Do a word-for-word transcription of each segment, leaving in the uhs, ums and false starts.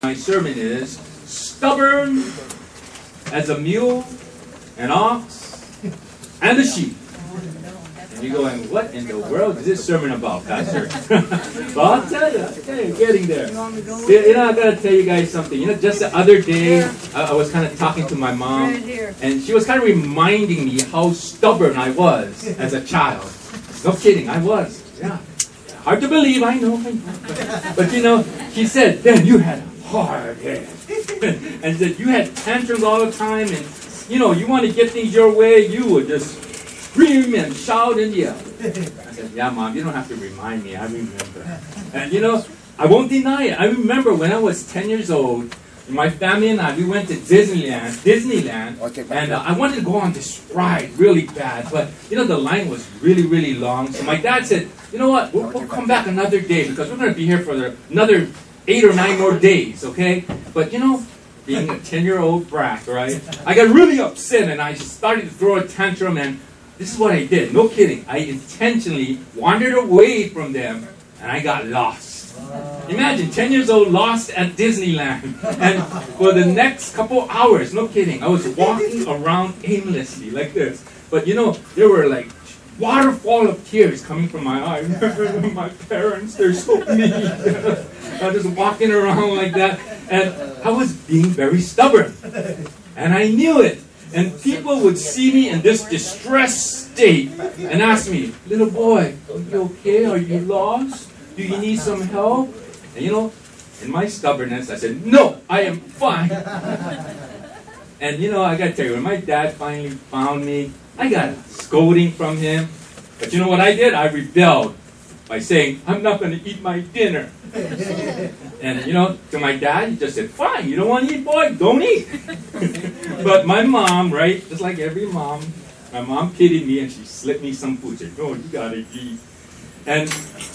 My sermon is stubborn as a mule, an ox, and a sheep. And you're going, what in the world is this sermon about, Pastor? Well, I'll tell you, I'll tell you, getting there. You know, I gotta tell you guys something. You know, just the other day, I, I was kind of talking to my mom, and she was kind of reminding me how stubborn I was as a child. No kidding, I was. Yeah. Hard to believe, I know, I know. But, but you know, she said, then you had a hard head. And said, you had tantrums all the time, and, you know, you want to get things your way, you would just scream and shout and yell. I said, yeah, Mom, you don't have to remind me, I remember. And, you know, I won't deny it. I remember when I was ten years old, my family and I, we went to Disneyland, Disneyland, okay, and uh, I wanted to go on this ride really bad, but, you know, the line was really, really long. So my dad said, you know what, we'll, we'll come back another day because we're going to be here for the, another eight or nine more days, okay? But, you know, being a ten-year-old brat, right, I got really upset and I started to throw a tantrum, and this is what I did. No kidding. I intentionally wandered away from them and I got lost. Imagine, ten years old, lost at Disneyland. And for the next couple hours, no kidding, I was walking around aimlessly like this. But you know, there were like waterfall of tears coming from my eyes. My parents, they're so mean. I was just walking around like that. And I was being very stubborn. And I knew it. And people would see me in this distressed state and ask me, little boy, are you okay? Are you lost? Do you need some help? And you know, in my stubbornness, I said, no, I am fine. And you know, I got to tell you, when my dad finally found me, I got a scolding from him. But you know what I did? I rebelled by saying, I'm not going to eat my dinner. And you know, to my dad, he just said, fine, you don't want to eat, boy, don't eat. But my mom, right, just like every mom, my mom pitied me and she slipped me some food. She said, no, you got to eat. And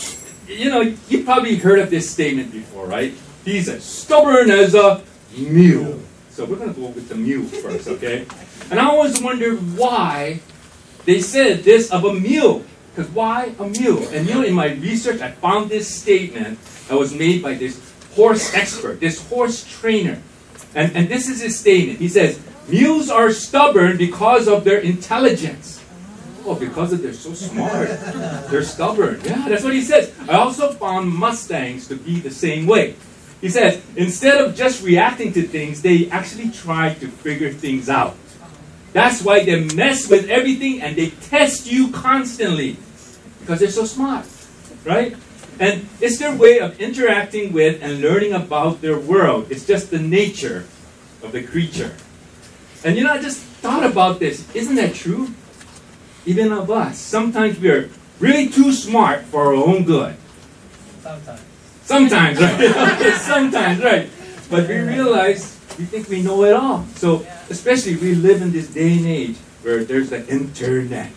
you know, you probably heard of this statement before, right? He's as stubborn as a mule. So we're going to go with the mule first, okay? And I always wondered why they said this of a mule. Because why a mule? And you know, in my research, I found this statement that was made by this horse expert, this horse trainer. And, and this is his statement. He says, mules are stubborn because of their intelligence. Oh, because they're so smart. They're stubborn. Yeah, that's what he says. I also found Mustangs to be the same way. He says, instead of just reacting to things, they actually try to figure things out. That's why they mess with everything and they test you constantly. Because they're so smart. Right? And it's their way of interacting with and learning about their world. It's just the nature of the creature. And you know, I just thought about this. Isn't that true? Even of us. Sometimes we are really too smart for our own good. Sometimes. Sometimes, right? Okay, sometimes, right. But we realize we think we know it all. So, especially we live in this day and age where there's the internet.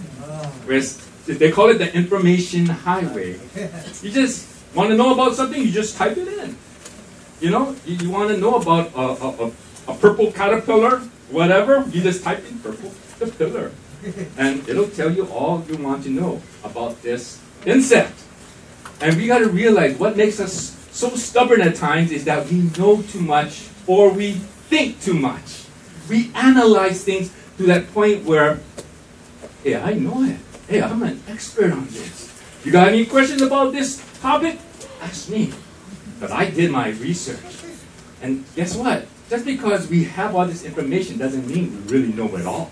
Where they call it the information highway. You just want to know about something, you just type it in. You know, you, you want to know about a, a, a, a purple caterpillar, whatever, you just type in purple caterpillar. And it'll tell you all you want to know about this insect. And we got to realize what makes us so stubborn at times is that we know too much or we think too much. We analyze things to that point where, hey, I know it. Hey, I'm an expert on this. You got any questions about this topic? Ask me. Because I did my research. And guess what? Just because we have all this information doesn't mean we really know it all.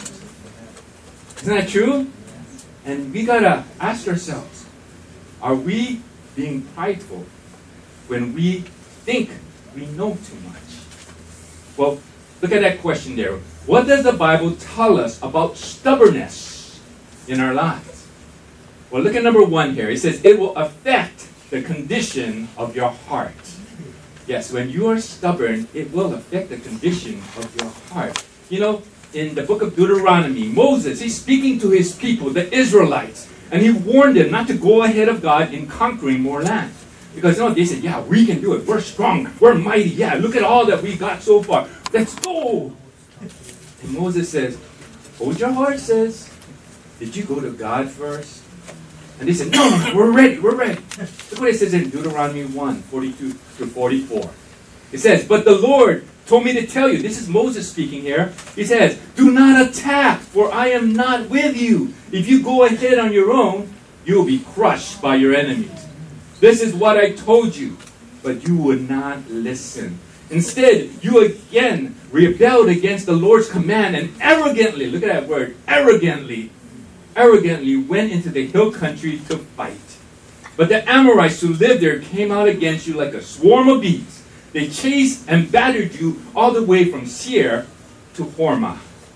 Isn't that true? And we gotta ask ourselves, are we being prideful when we think we know too much? Well, look at that question there. What does the Bible tell us about stubbornness in our lives? Well, look at number one here. It says, it will affect the condition of your heart. Yes, when you are stubborn, it will affect the condition of your heart. You know, in the book of Deuteronomy, Moses, he's speaking to his people, the Israelites, and he warned them not to go ahead of God in conquering more land. Because you know, they said, yeah, we can do it. We're strong. We're mighty. Yeah, look at all that we got so far. Let's go. And Moses says, hold your horses. Did you go to God first? And they said, no, no, no, we're ready. We're ready. Look what it says in Deuteronomy one, forty-two to forty-four. It says, but the Lord told me to tell you, this is Moses speaking here. He says, do not attack, for I am not with you. If you go ahead on your own, you will be crushed by your enemies. This is what I told you, but you would not listen. Instead, you again rebelled against the Lord's command and arrogantly, look at that word, arrogantly, arrogantly went into the hill country to fight. But the Amorites who lived there came out against you like a swarm of bees. They chased and battered you all the way from Seir to Hormah.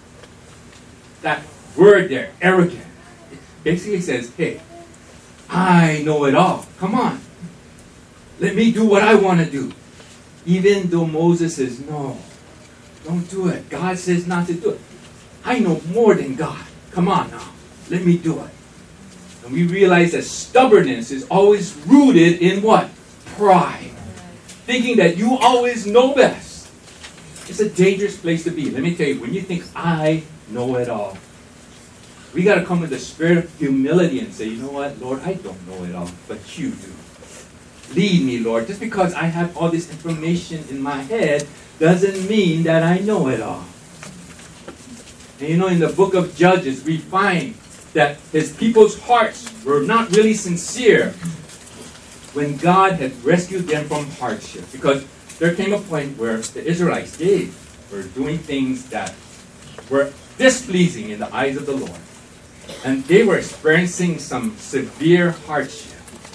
That word there, arrogant, it basically says, hey, I know it all. Come on. Let me do what I want to do. Even though Moses says, no, don't do it. God says not to do it. I know more than God. Come on now. Let me do it. And we realize that stubbornness is always rooted in what? Pride. Thinking that you always know best. It's a dangerous place to be. Let me tell you, when you think, I know it all, we got to come with a spirit of humility and say, you know what, Lord, I don't know it all, but you do. Lead me, Lord. Just because I have all this information in my head doesn't mean that I know it all. And you know, in the book of Judges, we find that his people's hearts were not really sincere when God had rescued them from hardship. Because there came a point where the Israelites, they were doing things that were displeasing in the eyes of the Lord. And they were experiencing some severe hardship.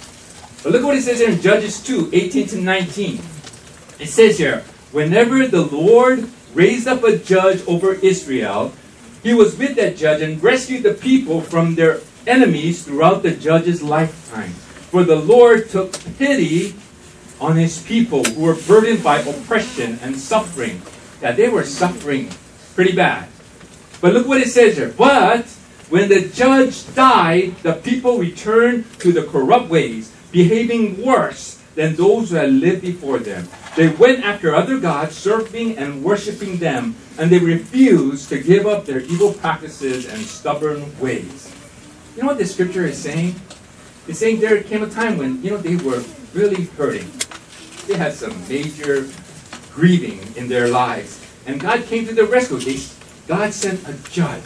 But look what it says here in Judges two, eighteen to nineteen. It says here, whenever the Lord raised up a judge over Israel, he was with that judge and rescued the people from their enemies throughout the judge's lifetime. For the Lord took pity on his people who were burdened by oppression and suffering. That they were suffering pretty bad. But look what it says here. But when the judge died, the people returned to the corrupt ways, behaving worse than those who had lived before them. They went after other gods, serving and worshiping them, and they refused to give up their evil practices and stubborn ways. You know what this scripture is saying? It's saying there came a time when, you know, they were really hurting. They had some major grieving in their lives. And God came to their rescue. They, God sent a judge,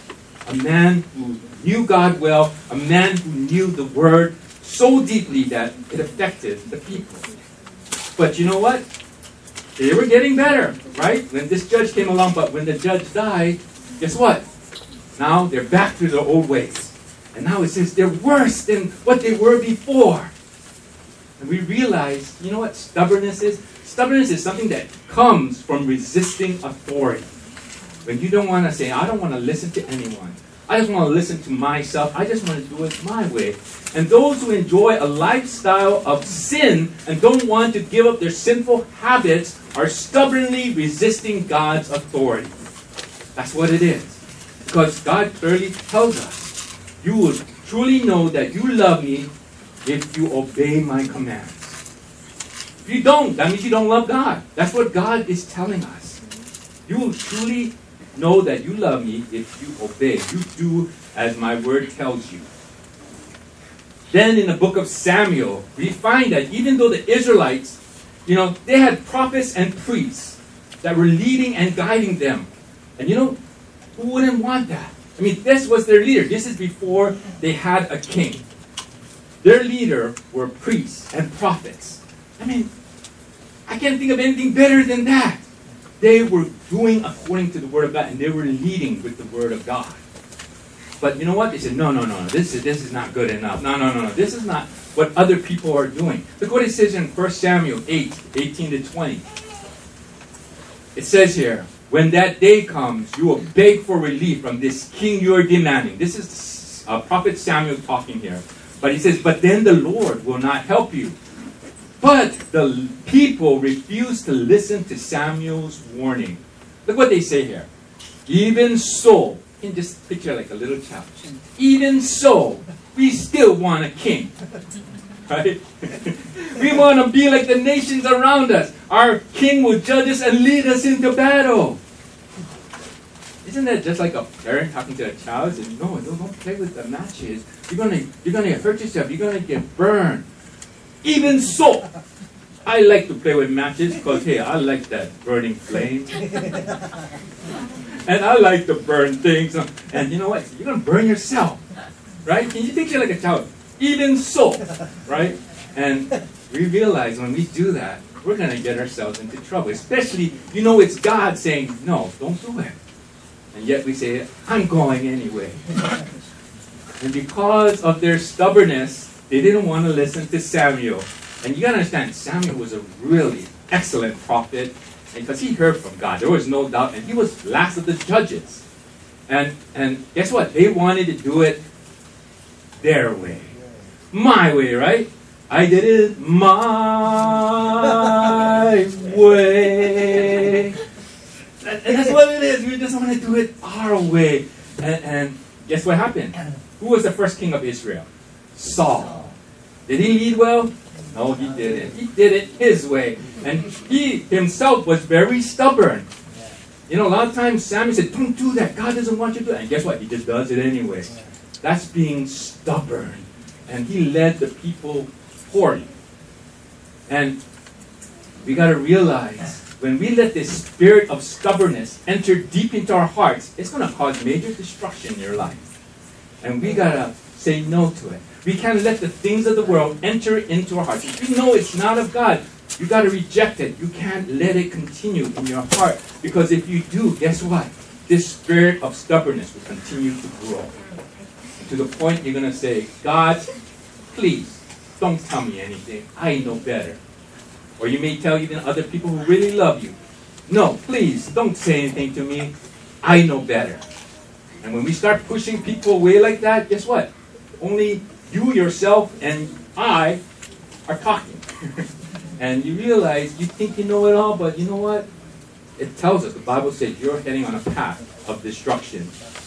a man who knew God well, a man who knew the Word so deeply that it affected the people. But you know what? They were getting better, right? When this judge came along, but when the judge died, guess what? Now they're back to their old ways. And now it says they're worse than what they were before. And we realize, you know what stubbornness is? Stubbornness is something that comes from resisting authority. When you don't want to say, I don't want to listen to anyone. I just want to listen to myself. I just want to do it my way. And those who enjoy a lifestyle of sin and don't want to give up their sinful habits are stubbornly resisting God's authority. That's what it is. Because God clearly tells us, you will truly know that you love me if you obey my commands. If you don't, that means you don't love God. That's what God is telling us. You will truly know that you love me if you obey. You do as my word tells you. Then in the book of Samuel, we find that even though the Israelites, you know, they had prophets and priests that were leading and guiding them. And you know, who wouldn't want that? I mean, this was their leader. This is before they had a king. Their leader were priests and prophets. I mean, I can't think of anything better than that. They were doing according to the Word of God, and they were leading with the Word of God. But you know what? They said, no, no, no, this is, this is not good enough. No, no, no, no, this is not what other people are doing. Look what it says in First Samuel eight, eighteen to twenty. It says here, when that day comes, you will beg for relief from this king you are demanding. This is uh, Prophet Samuel talking here. But he says, but then the Lord will not help you. But the people refused to listen to Samuel's warning. Look what they say here. Even so, you can just picture like a little child. Even so, we still want a king. Right? We want to be like the nations around us. Our king will judge us and lead us into battle. Isn't that just like a parent talking to a child? Saying, no, no, don't play with the matches. You're gonna, you're gonna hurt yourself. You're gonna get burned. Even so, I like to play with matches because, hey, I like that burning flame. And I like to burn things. And you know what? You're going to burn yourself. Right? Can you think you're like a child? Even so. Right? And we realize when we do that, we're going to get ourselves into trouble. Especially, you know, it's God saying, no, don't do it. And yet we say, I'm going anyway. And because of their stubbornness, they didn't want to listen to Samuel. And you got to understand, Samuel was a really excellent prophet because he heard from God. There was no doubt. And he was last of the judges. And, and guess what? They wanted to do it their way. My way, right? I did it my way. And that's what it is. We just want to do it our way. And, and guess what happened? Who was the first king of Israel? Saul. Did he lead well? No, he didn't. He did it his way. And he himself was very stubborn. You know, a lot of times Samuel said, don't do that. God doesn't want you to do that. And guess what? He just does it anyway. That's being stubborn. And he led the people poorly. And we got to realize, when we let this spirit of stubbornness enter deep into our hearts, it's going to cause major destruction in your life. And we got to say no to it. We can't let the things of the world enter into our hearts. If you know it's not of God, you got to reject it. You can't let it continue in your heart. Because if you do, guess what? This spirit of stubbornness will continue to grow. And to the point you're going to say, God, please, don't tell me anything. I know better. Or you may tell even other people who really love you, no, please, don't say anything to me. I know better. And when we start pushing people away like that, guess what? Only you, yourself, and I are talking. And you realize, you think you know it all, but you know what? It tells us, the Bible says, you're heading on a path of destruction.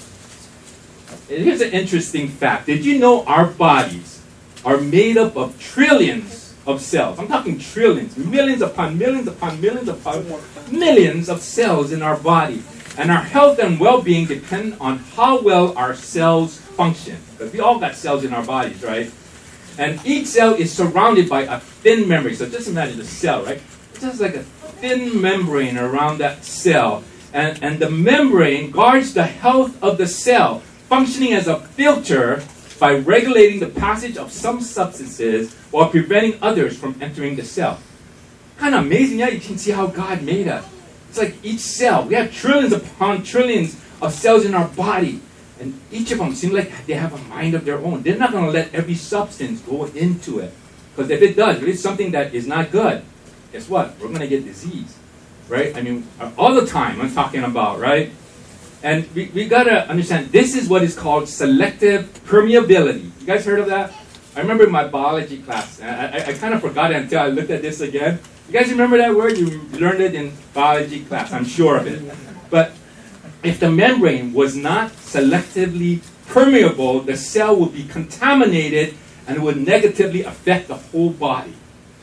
And here's an interesting fact. Did you know our bodies are made up of trillions of cells? I'm talking trillions, millions upon millions upon millions upon millions of cells in our body. And our health and well-being depend on how well our cells function. Because we all got cells in our bodies, right? And each cell is surrounded by a thin membrane. So just imagine the cell, right? It's just like a thin membrane around that cell. And, and the membrane guards the health of the cell, functioning as a filter by regulating the passage of some substances while preventing others from entering the cell. Kind of amazing, yeah? You can see how God made us. It's like each cell. We have trillions upon trillions of cells in our body. And each of them seem like they have a mind of their own. They're not going to let every substance go into it. Because if it does, if it's something that is not good, guess what? We're going to get disease. Right? I mean, all the time I'm talking about, right? And we, we got to understand, this is what is called selective permeability. You guys heard of that? I remember in my biology class, and I, I, I kind of forgot it until I looked at this again. You guys remember that word? You learned it in biology class, I'm sure of it. But if the membrane was not selectively permeable, the cell would be contaminated and it would negatively affect the whole body.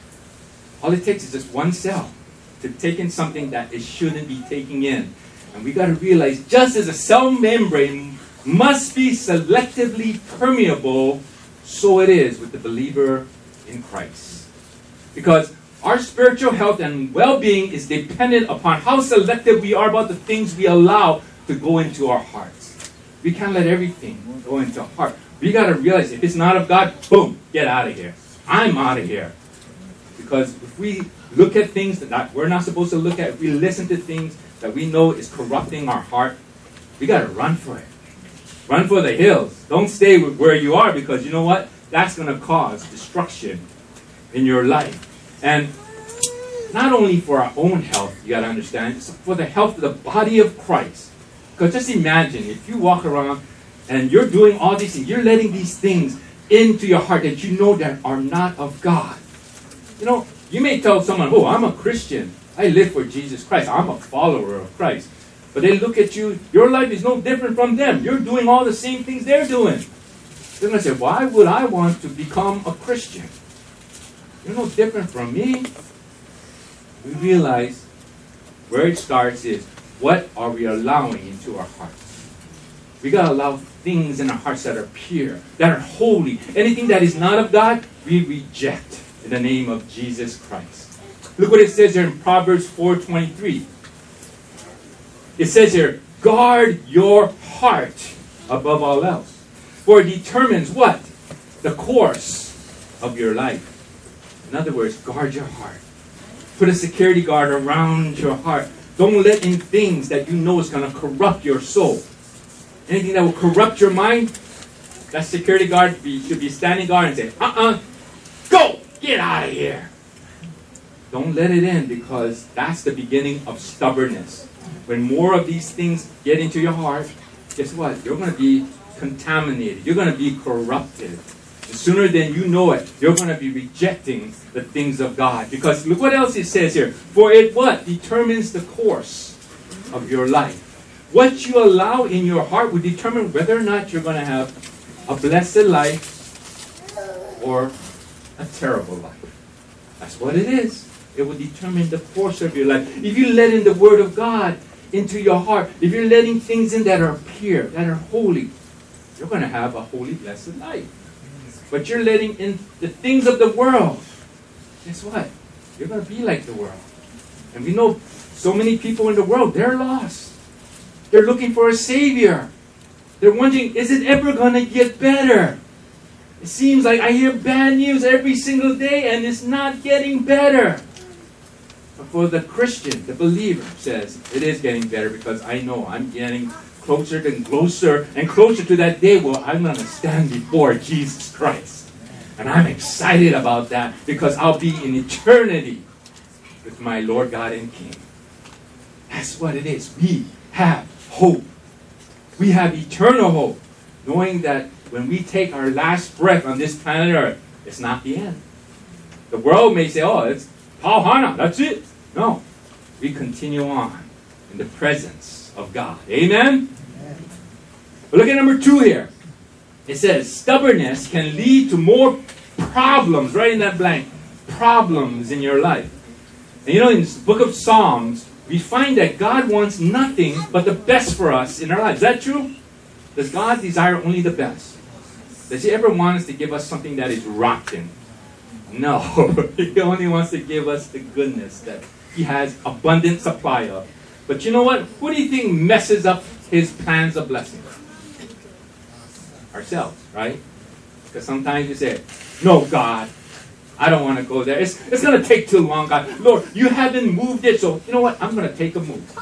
All it takes is just one cell to take in something that it shouldn't be taking in. And we got to realize, just as a cell membrane must be selectively permeable, so it is with the believer in Christ. Because our spiritual health and well-being is dependent upon how selective we are about the things we allow to go into our hearts. We can't let everything go into our heart. We got to realize, if it's not of God, boom, get out of here. I'm out of here. Because if we look at things that we're not supposed to look at, if we listen to things that we know is corrupting our heart, we got to run for it. Run for the hills. Don't stay with where you are, because you know what? That's going to cause destruction in your life. And not only for our own health, you got to understand, it's for the health of the body of Christ. Because just imagine, if you walk around and you're doing all these things, you're letting these things into your heart that you know that are not of God. You know, you may tell someone, oh, I'm a Christian. I live for Jesus Christ. I'm a follower of Christ. But they look at you, your life is no different from them. You're doing all the same things they're doing. They're going to say, why would I want to become a Christian? You're no different from me. We realize where it starts is, what are we allowing into our hearts? We got to allow things in our hearts that are pure, that are holy. Anything that is not of God, we reject in the name of Jesus Christ. Look what it says here in Proverbs four twenty-three. It says here, guard your heart above all else, for it determines what? The course of your life. In other words, guard your heart. Put a security guard around your heart. Don't let in things that you know is going to corrupt your soul. Anything that will corrupt your mind, that security guard should be standing guard and say, uh-uh, go, get out of here. Don't let it in, because that's the beginning of stubbornness. When more of these things get into your heart, guess what? You're going to be contaminated. You're going to be corrupted. And sooner than you know it, you're going to be rejecting the things of God. Because look what else it says here. For it what? Determines the course of your life. What you allow in your heart will determine whether or not you're going to have a blessed life or a terrible life. That's what it is. It will determine the course of your life. If you let in the Word of God into your heart, if you're letting things in that are pure, that are holy, you're going to have a holy, blessed life. But you're letting in the things of the world, guess what? You're going to be like the world. And we know so many people in the world, they're lost. They're looking for a Savior. They're wondering, is it ever going to get better? It seems like I hear bad news every single day and it's not getting better. But for the Christian, the believer says, it is getting better, because I know I'm getting closer and closer and closer to that day where I'm going to stand before Jesus Christ. And I'm excited about that, because I'll be in eternity with my Lord God and King. That's what it is. We have hope. We have eternal hope, knowing that when we take our last breath on this planet Earth, it's not the end. The world may say, oh, it's Pauhana, that's it. No, we continue on in the presence of God. Amen? Amen. But look at number two here. It says, stubbornness can lead to more problems, right in that blank, problems in your life. And you know, in the book of Psalms, we find that God wants nothing but the best for us in our lives. Is that true? Does God desire only the best? Does He ever want us to give us something that is rotten? No. He only wants to give us the goodness that He has abundant supply of. But you know what? Who do you think messes up His plans of blessing? Ourselves, right? Because sometimes you say, no, God, I don't want to go there. It's, it's going to take too long, God. Lord, you haven't moved it, so you know what? I'm going to take a move.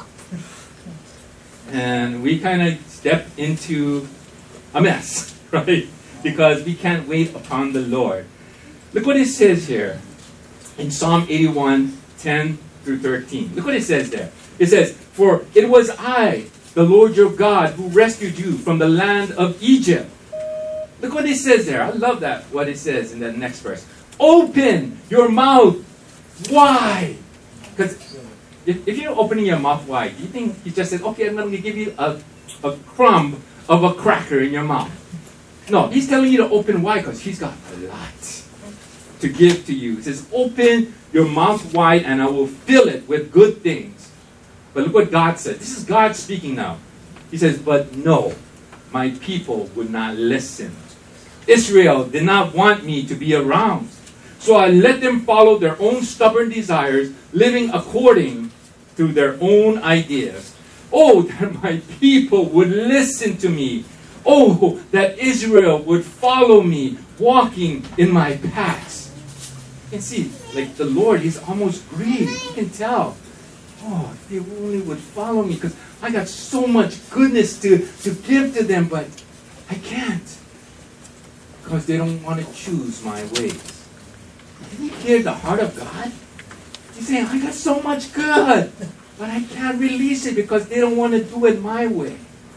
And we kind of step into a mess, right? Because we can't wait upon the Lord. Look what it says here in Psalm eighty-one, ten through thirteen. Look what it says there. It says, for it was I, the Lord your God, who rescued you from the land of Egypt. Look what it says there. I love that, what it says in that next verse. Open your mouth wide. Because if, if you're opening your mouth wide, do you think He just says, okay, I'm going to give you a, a crumb of a cracker in your mouth? No, He's telling you to open wide because He's got a lot to give to you. He says, open your mouth wide and I will fill it with good things. But look what God said. This is God speaking now. He says, but no, my people would not listen. Israel did not want me to be around. So I let them follow their own stubborn desires, living according to their own ideas. Oh, that my people would listen to me. Oh, that Israel would follow me, walking in my paths. You can see, like the Lord, He's almost grieved. You can tell. Oh, if they only would follow me, because I got so much goodness to, to give to them, but I can't. Because they don't want to choose my ways. Can you hear the heart of God? He's saying, I got so much good, but I can't release it because they don't want to do it my way.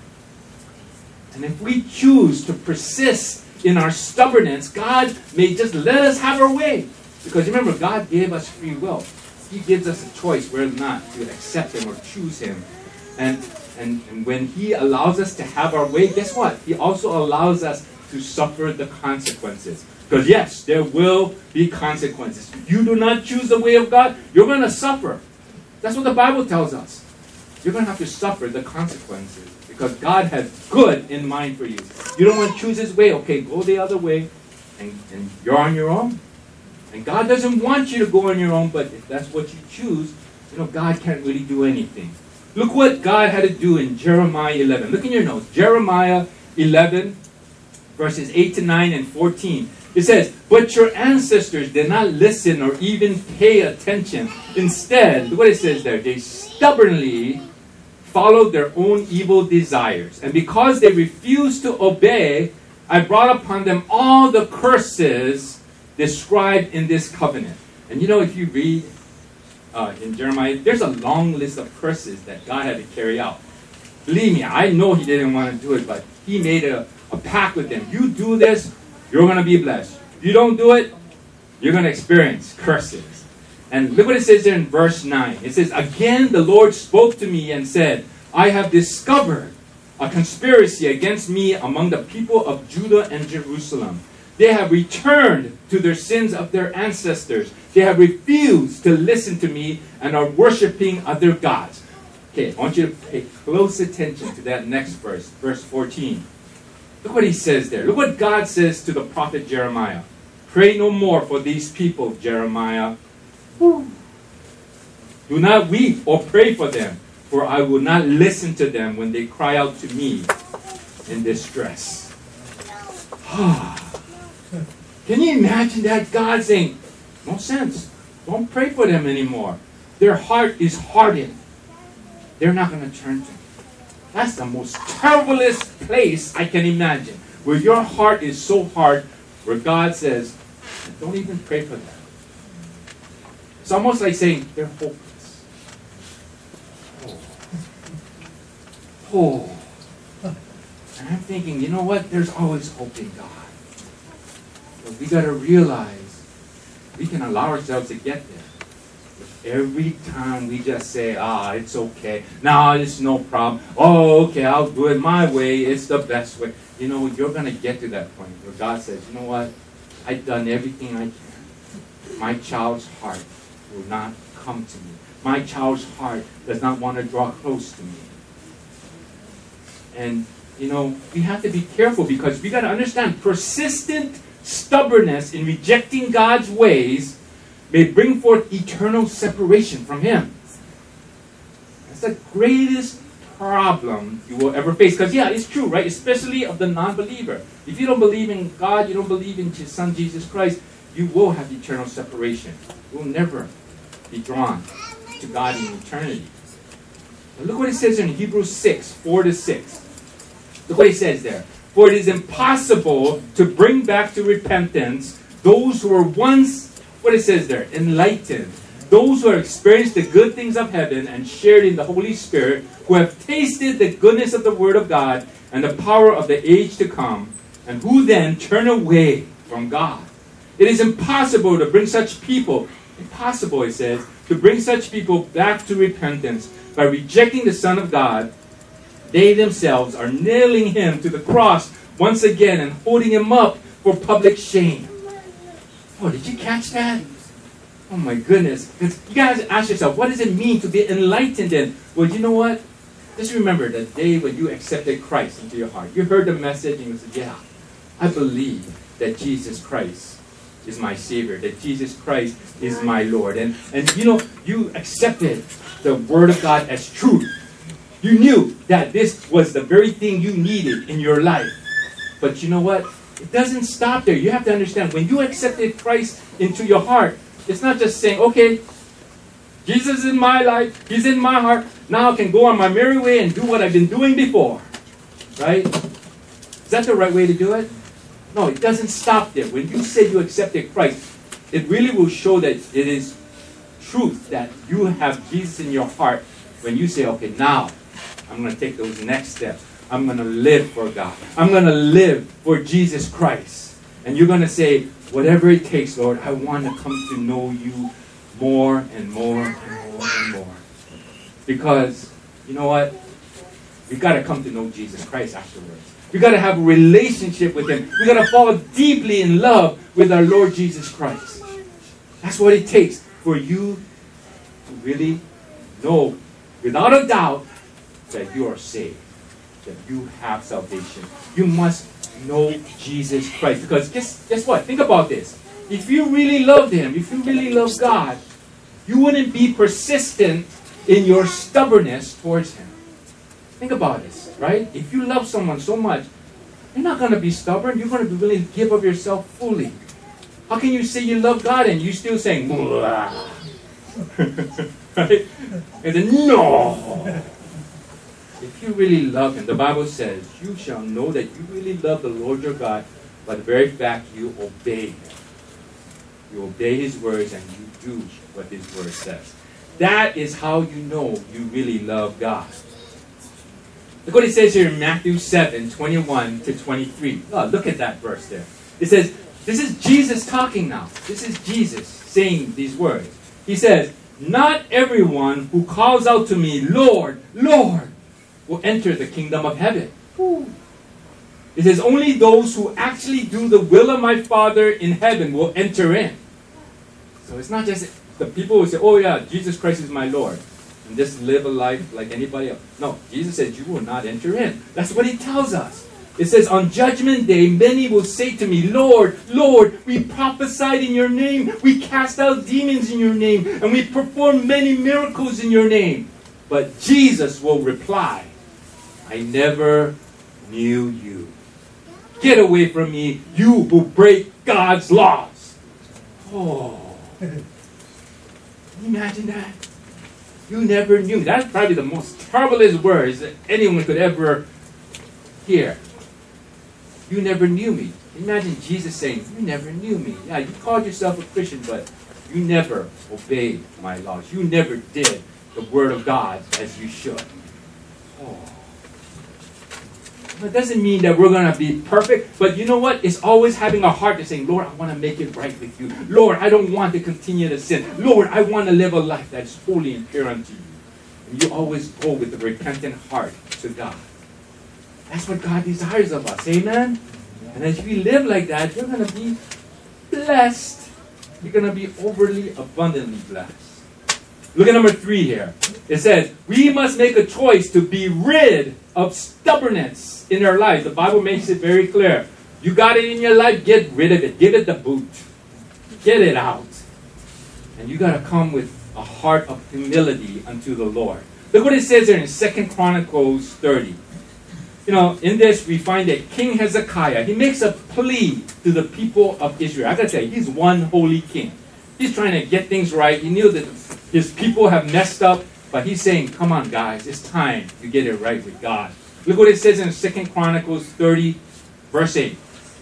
And if we choose to persist in our stubbornness, God may just let us have our way. Because remember, God gave us free will. He gives us a choice whether or not to accept Him or choose Him. And, and, and when He allows us to have our way, guess what? He also allows us to suffer the consequences. Because yes, there will be consequences. You do not choose the way of God, you're going to suffer. That's what the Bible tells us. You're going to have to suffer the consequences. Because God has good in mind for you. You don't want to choose His way, okay, go the other way. And, and you're on your own. And God doesn't want you to go on your own, but if that's what you choose, you know, God can't really do anything. Look what God had to do in Jeremiah eleven. Look in your notes. Jeremiah eleven, verses eight to nine and fourteen. It says, "But your ancestors did not listen or even pay attention. Instead," look what it says there, "they stubbornly followed their own evil desires. And because they refused to obey, I brought upon them all the curses described in this covenant." And you know, if you read uh, in Jeremiah, there's a long list of curses that God had to carry out. Believe me, I know he didn't want to do it, but he made a, a pact with them. You do this, you're going to be blessed. If you don't do it, you're going to experience curses. And look what it says there in verse nine. It says, "Again the Lord spoke to me and said, I have discovered a conspiracy against me among the people of Judah and Jerusalem. They have returned to their sins of their ancestors. They have refused to listen to me and are worshiping other gods." Okay, I want you to pay close attention to that next verse, verse fourteen. Look what he says there. Look what God says to the prophet Jeremiah. "Pray no more for these people, Jeremiah. Whew. Do not weep or pray for them, for I will not listen to them when they cry out to me in distress." Can you imagine that? God saying, no sense. Don't pray for them anymore. Their heart is hardened. They're not going to turn to me. That's the most terriblest place I can imagine. Where your heart is so hard, where God says, don't even pray for them. It's almost like saying, they're hopeless. Oh. Oh. And I'm thinking, you know what? There's always hope in God. But we got to realize we can allow ourselves to get there. But every time we just say, ah, it's okay. No, it's no problem. Oh, okay, I'll do it my way. It's the best way. You know, you're going to get to that point where God says, you know what? I've done everything I can. My child's heart will not come to me. My child's heart does not want to draw close to me. And, you know, we have to be careful because we got to understand persistent stubbornness in rejecting God's ways may bring forth eternal separation from Him. That's the greatest problem you will ever face. Because, yeah, it's true, right? Especially of the non-believer. If you don't believe in God, you don't believe in His Son, Jesus Christ, you will have eternal separation. You will never be drawn to God in eternity. But look what it says in Hebrews six, four to six. Look what it says there. "For it is impossible to bring back to repentance those who were once," what it says there, "enlightened. Those who have experienced the good things of heaven and shared in the Holy Spirit, who have tasted the goodness of the Word of God and the power of the age to come, and who then turn away from God. It is impossible to bring such people, impossible it says, to bring such people back to repentance by rejecting the Son of God. They themselves are nailing Him to the cross once again and holding Him up for public shame." Oh, did you catch that? Oh my goodness. You guys ask yourself, what does it mean to be enlightened then? Well, you know what? Just remember the day when you accepted Christ into your heart. You heard the message and you said, yeah, I believe that Jesus Christ is my Savior, that Jesus Christ is my Lord. And, and you know, you accepted the Word of God as truth. You knew that this was the very thing you needed in your life. But you know what? It doesn't stop there. You have to understand, when you accepted Christ into your heart, it's not just saying, okay, Jesus is in my life, He's in my heart, now I can go on my merry way and do what I've been doing before. Right? Is that the right way to do it? No, it doesn't stop there. When you say you accepted Christ, it really will show that it is truth that you have Jesus in your heart when you say, okay, now I'm going to take those next steps. I'm going to live for God. I'm going to live for Jesus Christ. And you're going to say, whatever it takes, Lord, I want to come to know you more and more and more and more. Because, you know what? We've got to come to know Jesus Christ afterwards. We've got to have a relationship with Him. We've got to fall deeply in love with our Lord Jesus Christ. That's what it takes for you to really know, without a doubt, that you are saved, that you have salvation. You must know Jesus Christ. Because guess, guess what? Think about this. if you really loved Him, if you really love God, you wouldn't be persistent in your stubbornness towards Him. Think about this, right? If you love someone so much, you're not going to be stubborn. You're going to be willing to give of yourself fully. How can you say you love God and you're still saying, blah? Right? And then, no. If you really love Him, the Bible says, you shall know that you really love the Lord your God by the very fact you obey Him. You obey His words and you do what His word says. That is how you know you really love God. Look what it says here in Matthew seven, twenty-one to twenty-three. Oh, look at that verse there. It says, this is Jesus talking now. This is Jesus saying these words. He says, not everyone who calls out to me, Lord, Lord, will enter the kingdom of heaven. Ooh. It says, only those who actually do the will of my Father in heaven will enter in. So it's not just the people who say, oh yeah, Jesus Christ is my Lord, and just live a life like anybody else. No, Jesus says you will not enter in. That's what He tells us. It says, on judgment day, many will say to me, Lord, Lord, we prophesied in your name, we cast out demons in your name, and we performed many miracles in your name. But Jesus will reply, I never knew you. Get away from me, you who break God's laws. Oh. Can you imagine that? You never knew me. That's probably the most terriblest words that anyone could ever hear. You never knew me. Imagine Jesus saying, you never knew me. Yeah, you called yourself a Christian, but you never obeyed my laws. You never did the Word of God as you should. Oh. That doesn't mean that we're going to be perfect, but you know what? It's always having a heart to saying, Lord, I want to make it right with you. Lord, I don't want to continue to sin. Lord, I want to live a life that's holy and pure unto you. And you always go with a repentant heart to God. That's what God desires of us. Amen? And as we live like that, you're going to be blessed. You're going to be overly, abundantly blessed. Look at number three here. It says, we must make a choice to be rid of stubbornness in our lives. The Bible makes it very clear. You got it in your life, get rid of it. Give it the boot. Get it out. And you got to come with a heart of humility unto the Lord. Look what it says there in Second Chronicles thirty. You know, in this we find that King Hezekiah, he makes a plea to the people of Israel. I got to tell you, he's one holy king. He's trying to get things right. He knew that his people have messed up, but he's saying, come on guys, it's time to get it right with God. Look what it says in Second Chronicles thirty, verse eight.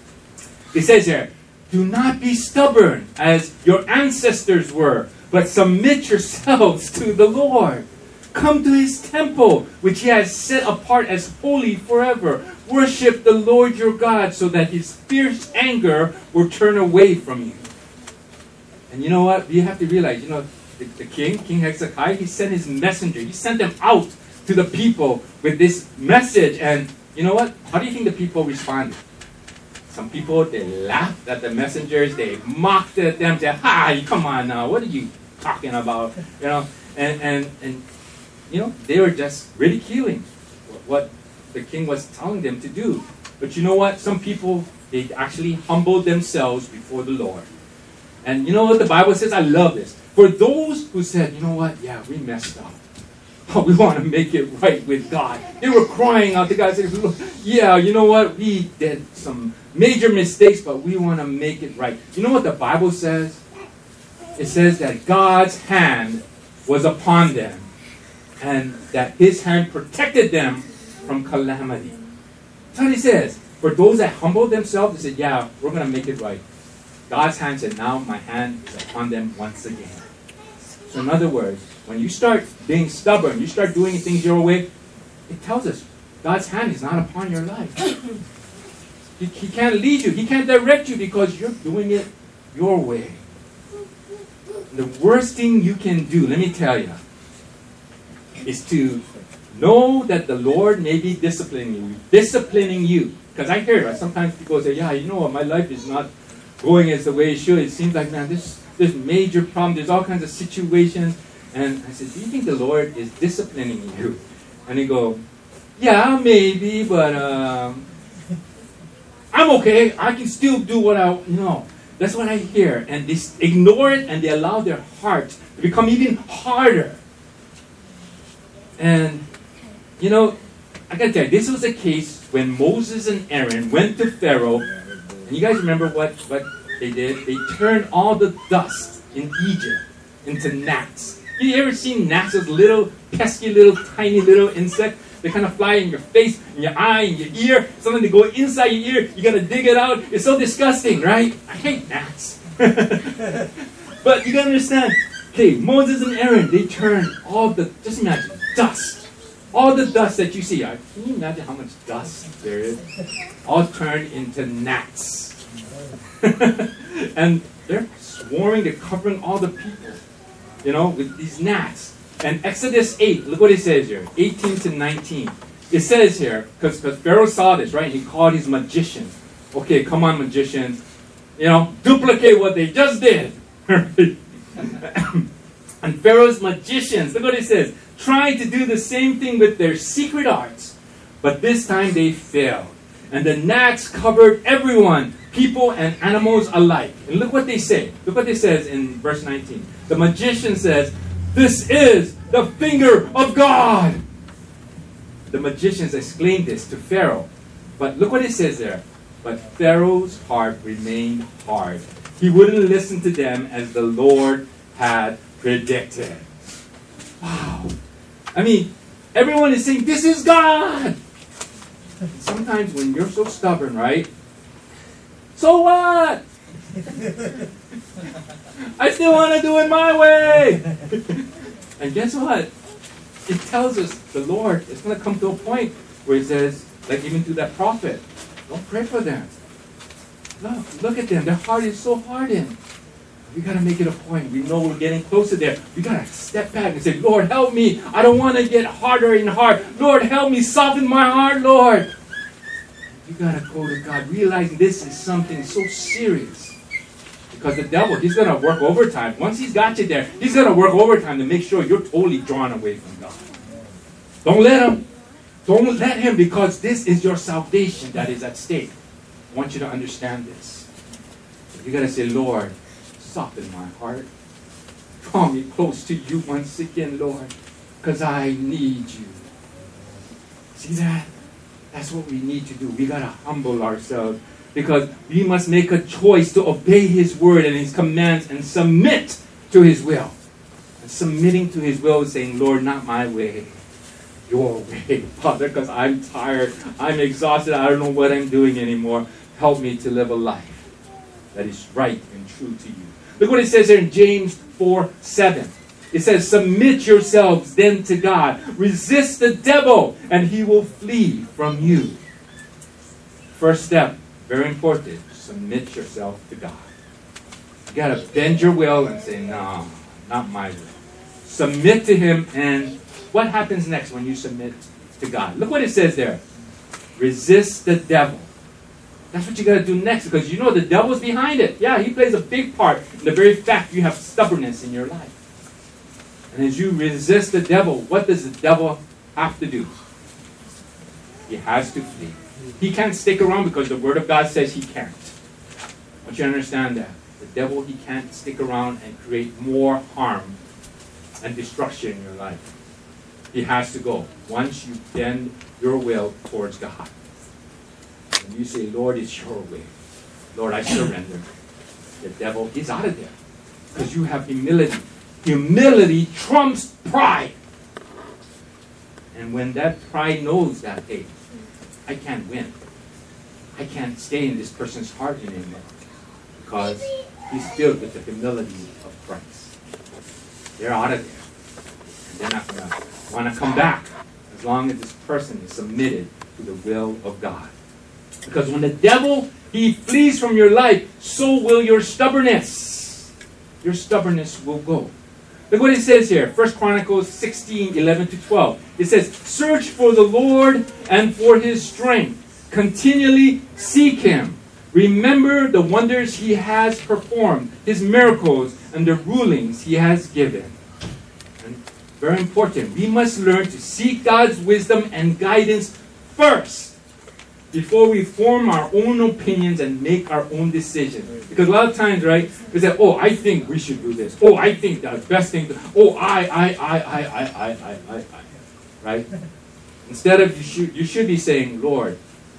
It says here, do not be stubborn as your ancestors were, but submit yourselves to the Lord. Come to His temple, which He has set apart as holy forever. Worship the Lord your God so that His fierce anger will turn away from you. And you know what? You have to realize, you know, the, the king, King Hezekiah, he sent his messenger. He sent them out to the people with this message. And you know what? How do you think the people responded? Some people, they laughed at the messengers. They mocked at them. Said, "Ha! Come on now. What are you talking about?" You know, and and and you know, they were just ridiculing what the king was telling them to do. But you know what? Some people, they actually humbled themselves before the Lord. And you know what the Bible says? I love this. For those who said, you know what? Yeah, we messed up. Oh, we want to make it right with God. They were crying out to God, saying, yeah, you know what? We did some major mistakes, but we want to make it right. You know what the Bible says? It says that God's hand was upon them and that His hand protected them from calamity. That's what it says. For those that humbled themselves, they said, yeah, we're going to make it right. God's hand said, now my hand is upon them once again. So in other words, when you start being stubborn, you start doing things your way, it tells us God's hand is not upon your life. He, he can't lead you. He can't direct you because you're doing it your way. The worst thing you can do, let me tell you, is to know that the Lord may be disciplining you. Disciplining you. Because I hear it. Sometimes people say, yeah, you know what, my life is not going as the way it should. It seems like, man, this, this major problem. There's all kinds of situations. And I said, do you think the Lord is disciplining you? And they go, yeah, maybe, but um, I'm okay. I can still do what I, you know. That's what I hear. And they ignore it and they allow their heart to become even harder. And, you know, I gotta tell you, this was the case when Moses and Aaron went to Pharaoh. And you guys remember what, what they did? They turned all the dust in Egypt into gnats. You ever seen gnats, those little, pesky little, tiny little insects? They kind of fly in your face, in your eye, in your ear. Something they go inside your ear. You gotta dig it out. It's so disgusting, right? I hate gnats. But you gotta understand. Okay, Moses and Aaron, they turned all the, just imagine, dust. All the dust that you see. Can you imagine how much dust there is? All turned into gnats. And they're swarming, they're covering all the people, you know, with these gnats. And Exodus eight, look what it says here, eighteen to nineteen. It says here, because Pharaoh saw this, right? He called his magicians. Okay, come on, magicians. You know, duplicate what they just did. And Pharaoh's magicians, look what it says, tried to do the same thing with their secret arts. But this time they failed. And the gnats covered everyone, people and animals alike. And look what they say. Look what it says in verse nineteen. The magician says, "This is the finger of God." The magicians exclaimed this to Pharaoh. But look what it says there. But Pharaoh's heart remained hard. He wouldn't listen to them as the Lord had predicted. Wow. I mean, everyone is saying, this is God. Sometimes when you're so stubborn, right? So what? I still want to do it my way. And guess what? It tells us the Lord is going to come to a point where He says, like even to that prophet, don't pray for them. Look, look at them. Their heart is so hardened. We got to make it a point. We know we're getting closer there. We got to step back and say, Lord, help me. I don't want to get harder and hard. Lord, help me. Soften my heart, Lord. You got to go to God, realizing this is something so serious. Because the devil, he's going to work overtime. Once he's got you there, he's going to work overtime to make sure you're totally drawn away from God. Don't let him. Don't let him, because this is your salvation that is at stake. I want you to understand this. You got to say, Lord, soften my heart. Draw me close to you once again, Lord, because I need you. See that? That's what we need to do. We got to humble ourselves, because we must make a choice to obey His word and His commands and submit to His will. And submitting to His will is saying, Lord, not my way, your way, Father, because I'm tired. I'm exhausted. I don't know what I'm doing anymore. Help me to live a life that is right and true to you. Look what it says here in James four seven. It says, submit yourselves then to God. Resist the devil, and he will flee from you. First step, very important. Submit yourself to God. You got to bend your will and say, no, not my will. Submit to Him, and what happens next when you submit to God? Look what it says there. Resist the devil. That's what you got to do next, because you know the devil's behind it. Yeah, he plays a big part in the very fact you have stubbornness in your life. And as you resist the devil, what does the devil have to do? He has to flee. He can't stick around because the Word of God says he can't. I want you to understand that. The devil, he can't stick around and create more harm and destruction in your life. He has to go once you bend your will towards God. And you say, Lord, it's your way. Lord, I surrender. The devil, he's out of there. Because you have humility. Humility trumps pride. And when that pride knows that, hey, I can't win. I can't stay in this person's heart anymore. Because he's filled with the humility of Christ. They're out of there. And they're not going to want to come back as long as this person is submitted to the will of God. Because when the devil, he flees from your life, so will your stubbornness. Your stubbornness will go. Look what it says here. First Chronicles sixteen, eleven to twelve. It says, search for the Lord and for His strength. Continually seek Him. Remember the wonders He has performed, His miracles, and the rulings He has given. And very important, we must learn to seek God's wisdom and guidance first. before we form our own opinions and make our own decisions. Because a lot of times, right, we say, oh, I think we should do this. Oh, I think that's the best thing to, oh, I, I, I, I, I, I, I, I, I, right? Instead of, you should, you should be saying, Lord,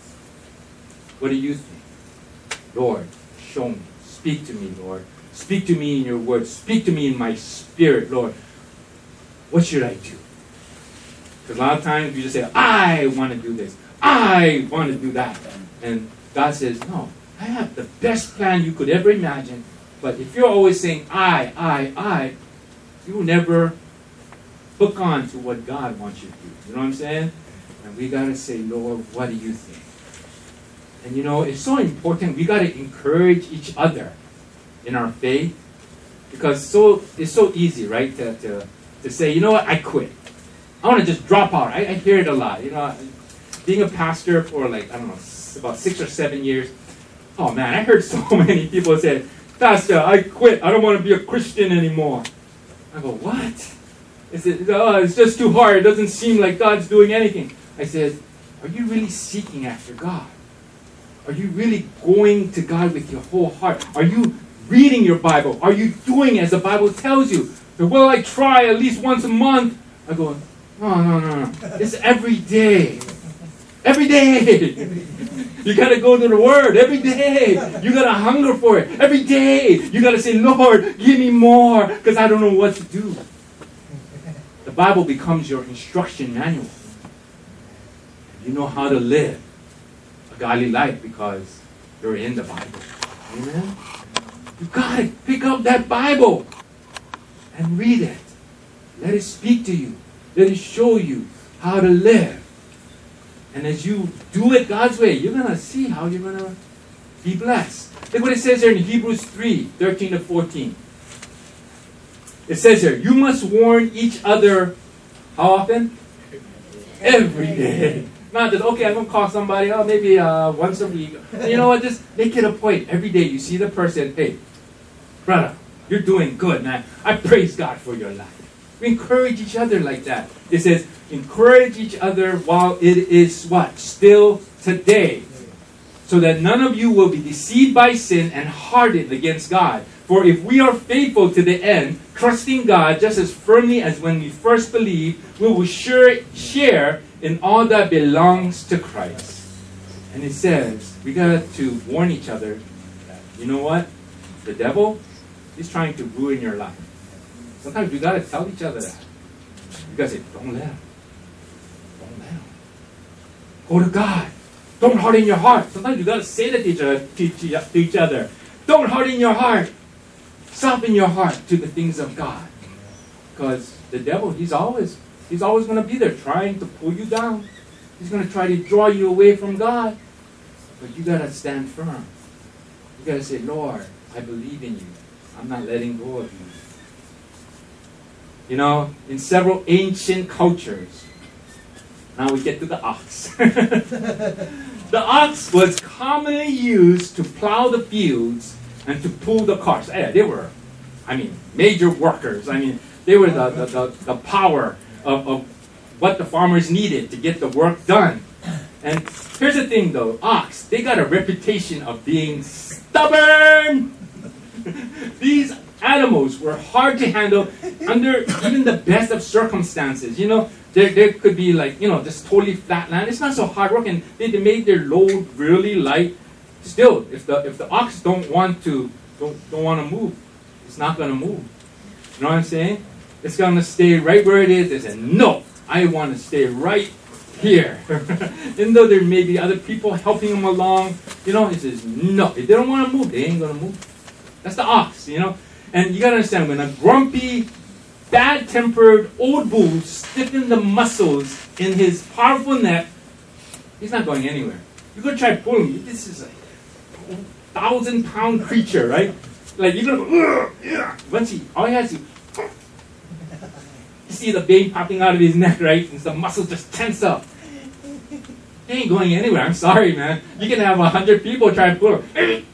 what do you think? Lord, show me. Speak to me, Lord. Speak to me in your word. Speak to me in my spirit, Lord. What should I do? Because a lot of times we just say, I want to do this. I want to do that. And God says, no, I have the best plan you could ever imagine. But if you're always saying, I, I, I, you will never hook on to what God wants you to do. You know what I'm saying? And we got to say, Lord, what do you think? And you know, it's so important. We got to encourage each other in our faith. Because so it's so easy, right, to, to, to say, you know what, I quit. I want to just drop out. I, I hear it a lot. You know, being a pastor for like, I don't know, about six or seven years. Oh man, I heard so many people say, Pastor, I quit. I don't want to be a Christian anymore. I go, what? I said, oh, it's just too hard. It doesn't seem like God's doing anything. I said, are you really seeking after God? Are you really going to God with your whole heart? Are you reading your Bible? Are you doing as the Bible tells you? Well, I try at least once a month. I go, no, no, no, no. It's every day. Every day. You got to go to the Word every day. You got to hunger for it every day. You got to say, Lord, give me more because I don't know what to do. The Bible becomes your instruction manual. You know how to live a godly life because you're in the Bible. Amen? You got to pick up that Bible and read it. Let it speak to you. Let it show you how to live. And as you do it God's way, you're going to see how you're going to be blessed. Look what it says here in Hebrews three, thirteen to fourteen. It says here, you must warn each other how often? Every day. Not just, okay, I'm going to call somebody, oh, maybe uh, once a week. And you know what? Just make it a point. Every day you see the person, hey, brother, you're doing good, man. I praise God for your life. We encourage each other like that. It says, encourage each other while it is what? Still today. So that none of you will be deceived by sin and hardened against God. For if we are faithful to the end, trusting God just as firmly as when we first believed, we will sure share in all that belongs to Christ. And it says, we got to warn each other that, you know what? The devil, he's trying to ruin your life. Sometimes we got to tell each other that. You got to say, don't let him. Don't let him. Go to God. Don't harden your heart. Sometimes you got to say that to each, other, to each other. Don't harden your heart. Soften your heart to the things of God. Because the devil, he's always, he's always going to be there trying to pull you down. He's going to try to draw you away from God. But you got to stand firm. You got to say, Lord, I believe in you. I'm not letting go of you. You know, in several ancient cultures, now we get to the ox. The ox was commonly used to plow the fields and to pull the carts. Yeah, they were, I mean, major workers. I mean, they were the, the, the, the power of, of what the farmers needed to get the work done. And here's the thing though, ox, they got a reputation of being stubborn. These animals were hard to handle under even the best of circumstances. You know, there, there could be like, you know, just totally flat land. It's not so hard work, and they, they made their load really light. Still, if the if the ox don't want to don't don't want to move, it's not going to move. You know what I'm saying? It's going to stay right where it is. They say, no, I want to stay right here. Even though there may be other people helping them along, you know, it says, no, if they don't want to move, they ain't going to move. That's the ox, you know. And you got to understand, when a grumpy, bad-tempered old bull stiffens the muscles in his powerful neck, he's not going anywhere. You're going to try to pull him. This is a thousand-pound creature, right? Like, you're going to go, yeah. Once he, all he has to, you see the vein popping out of his neck, right? And the muscles just tense up. He ain't going anywhere. I'm sorry, man. You can have a hundred people try to pull him.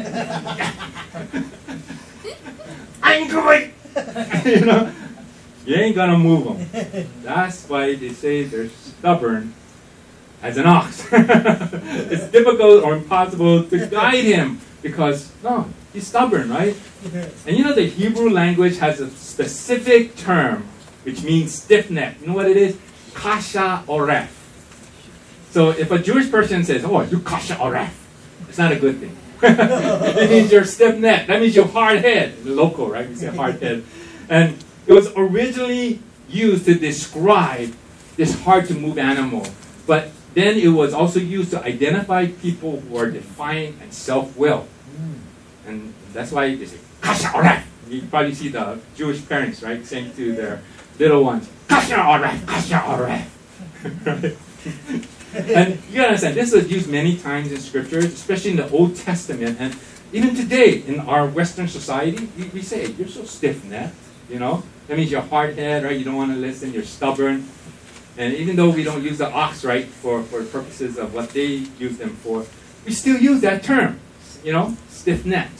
I'm going. You know, you ain't gonna move them. That's why they say they're stubborn as an ox. It's difficult or impossible to guide him because, no, he's stubborn, right? And you know the Hebrew language has a specific term which means stiff-necked. You know what it is? Kasha oref. So if a Jewish person says, oh, you kasha oref, it's not a good thing. It means you're stiff-necked. That means you're hard-head. Local, right? We say hard-head. And it was originally used to describe this hard-to-move animal. But then it was also used to identify people who are defiant and self-willed. And that's why they say, kasha oref. You probably see the Jewish parents, right, saying to their little ones, kasha oref, kasha oref. Right? And you gotta understand, this was used many times in scriptures, especially in the Old Testament. And even today, in our Western society, we, we say, you're so stiff-necked, you know? That means you're hard-headed, right? You don't want to listen, you're stubborn. And even though we don't use the ox, right, for, for purposes of what they use them for, we still use that term, you know, stiff-necked.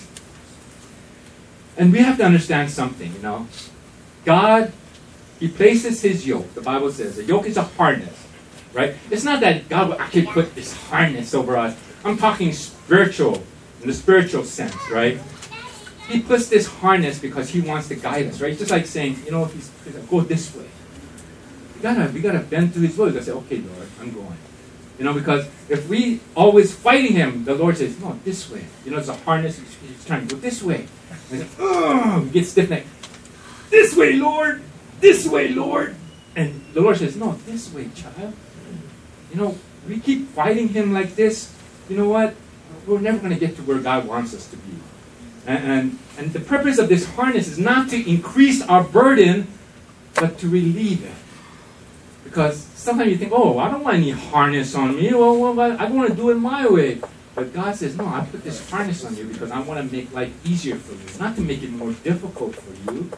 And we have to understand something, you know. God, He places His yoke. The Bible says the yoke is a harness, right? It's not that God will actually put this harness over us. I'm talking spiritual, in the spiritual sense, right? He puts this harness because He wants to guide us, right? It's just like saying, you know, He's, he's like, go this way. We gotta, we gotta bend to His will. We gotta say, okay, Lord, I'm going. You know, because if we always fighting Him, the Lord says, no, this way. You know, it's a harness. He's, he's trying to go this way. And like, oh, we get stiff-necked. This way, Lord. This way, Lord. And the Lord says, no, this way, child. You know, we keep fighting Him like this. You know what? We're never going to get to where God wants us to be. And, and, and the purpose of this harness is not to increase our burden, but to relieve it. Because sometimes you think, oh, I don't want any harness on me. Well, well, I want to do it my way. But God says, no, I put this harness on you because I want to make life easier for you, not to make it more difficult for you.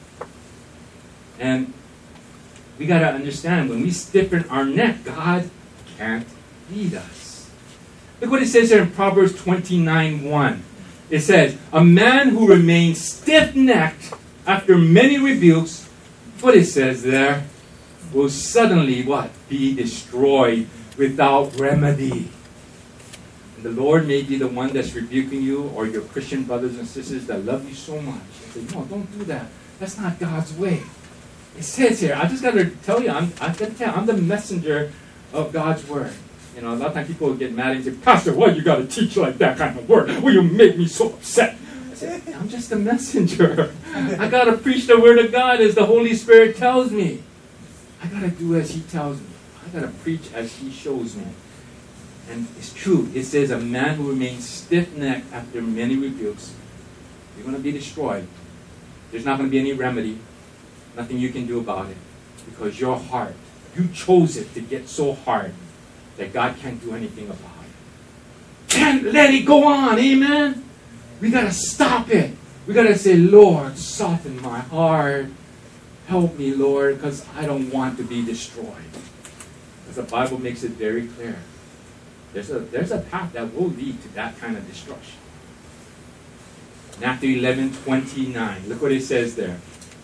And we got to understand, when we stiffen our neck, God can't lead us. Look what it says here in Proverbs twenty-nine one. It says, a man who remains stiff-necked after many rebukes, what it says there, will suddenly, what? Be destroyed without remedy. And the Lord may be the one that's rebuking you, or your Christian brothers and sisters that love you so much. And say, no, don't do that. That's not God's way. It says here, I just got to tell you, I'm, I've got to tell you, I'm the messenger of God's word. You know, a lot of times people will get mad and say, Pastor, why you got to teach like that kind of word? Well, you make me so upset. I say, I'm just a messenger. I got to preach the word of God as the Holy Spirit tells me. I got to do as He tells me. I got to preach as He shows me. And it's true. It says a man who remains stiff-necked after many rebukes, you're going to be destroyed. There's not going to be any remedy. Nothing you can do about it. Because your heart, you chose it to get so hard that God can't do anything about it. Can't let it go on. Amen? We got to stop it. We got to say, Lord, soften my heart. Help me, Lord, because I don't want to be destroyed. Because the Bible makes it very clear. There's a, there's a path that will lead to that kind of destruction. Matthew eleven twenty-nine. Look what it says there.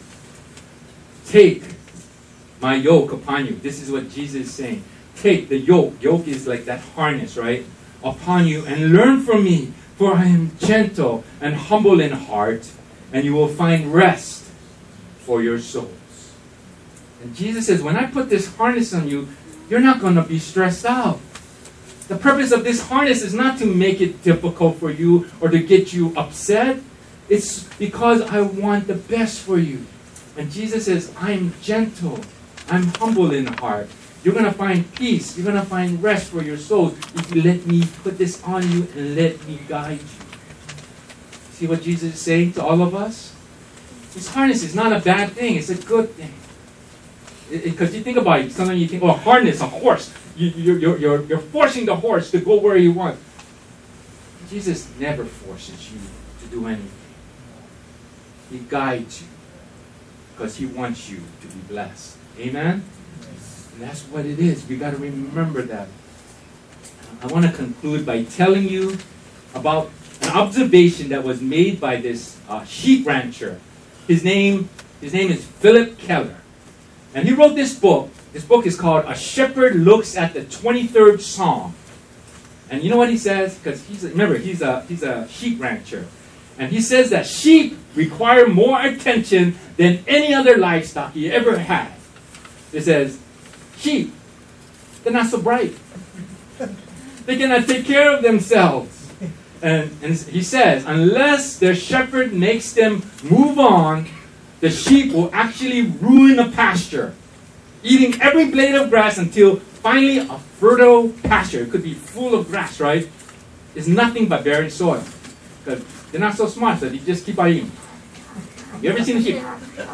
Take my yoke upon you. This is what Jesus is saying. Take the yoke. Yoke is like that harness, right? Upon you and learn from me. For I am gentle and humble in heart, and you will find rest for your souls. And Jesus says, when I put this harness on you, you're not going to be stressed out. The purpose of this harness is not to make it difficult for you or to get you upset. It's because I want the best for you. And Jesus says, I'm gentle. I'm humble in heart. You're going to find peace. You're going to find rest for your souls if you let me put this on you and let me guide you. See what Jesus is saying to all of us? This harness is not a bad thing. It's a good thing. Because you think about it, sometimes you think, oh, harness, a horse. You, you're, you're, you're forcing the horse to go where you want. Jesus never forces you to do anything. He guides you because He wants you to be blessed. Amen? And that's what it is. We got to remember that. I want to conclude by telling you about an observation that was made by this uh, sheep rancher. His name, his name is Philip Keller. And he wrote this book This book is called A Shepherd Looks at the twenty-third Psalm. And you know what he says? Because he's a, remember, he's a, he's a sheep rancher. And he says that sheep require more attention than any other livestock he ever had. It says, sheep, they're not so bright. They cannot take care of themselves. And, and he says, unless their shepherd makes them move on, the sheep will actually ruin the pasture, eating every blade of grass until finally a fertile pasture, it could be full of grass, right, is nothing but barren soil. Because they're not so smart, so they just keep on eating. You ever seen a sheep?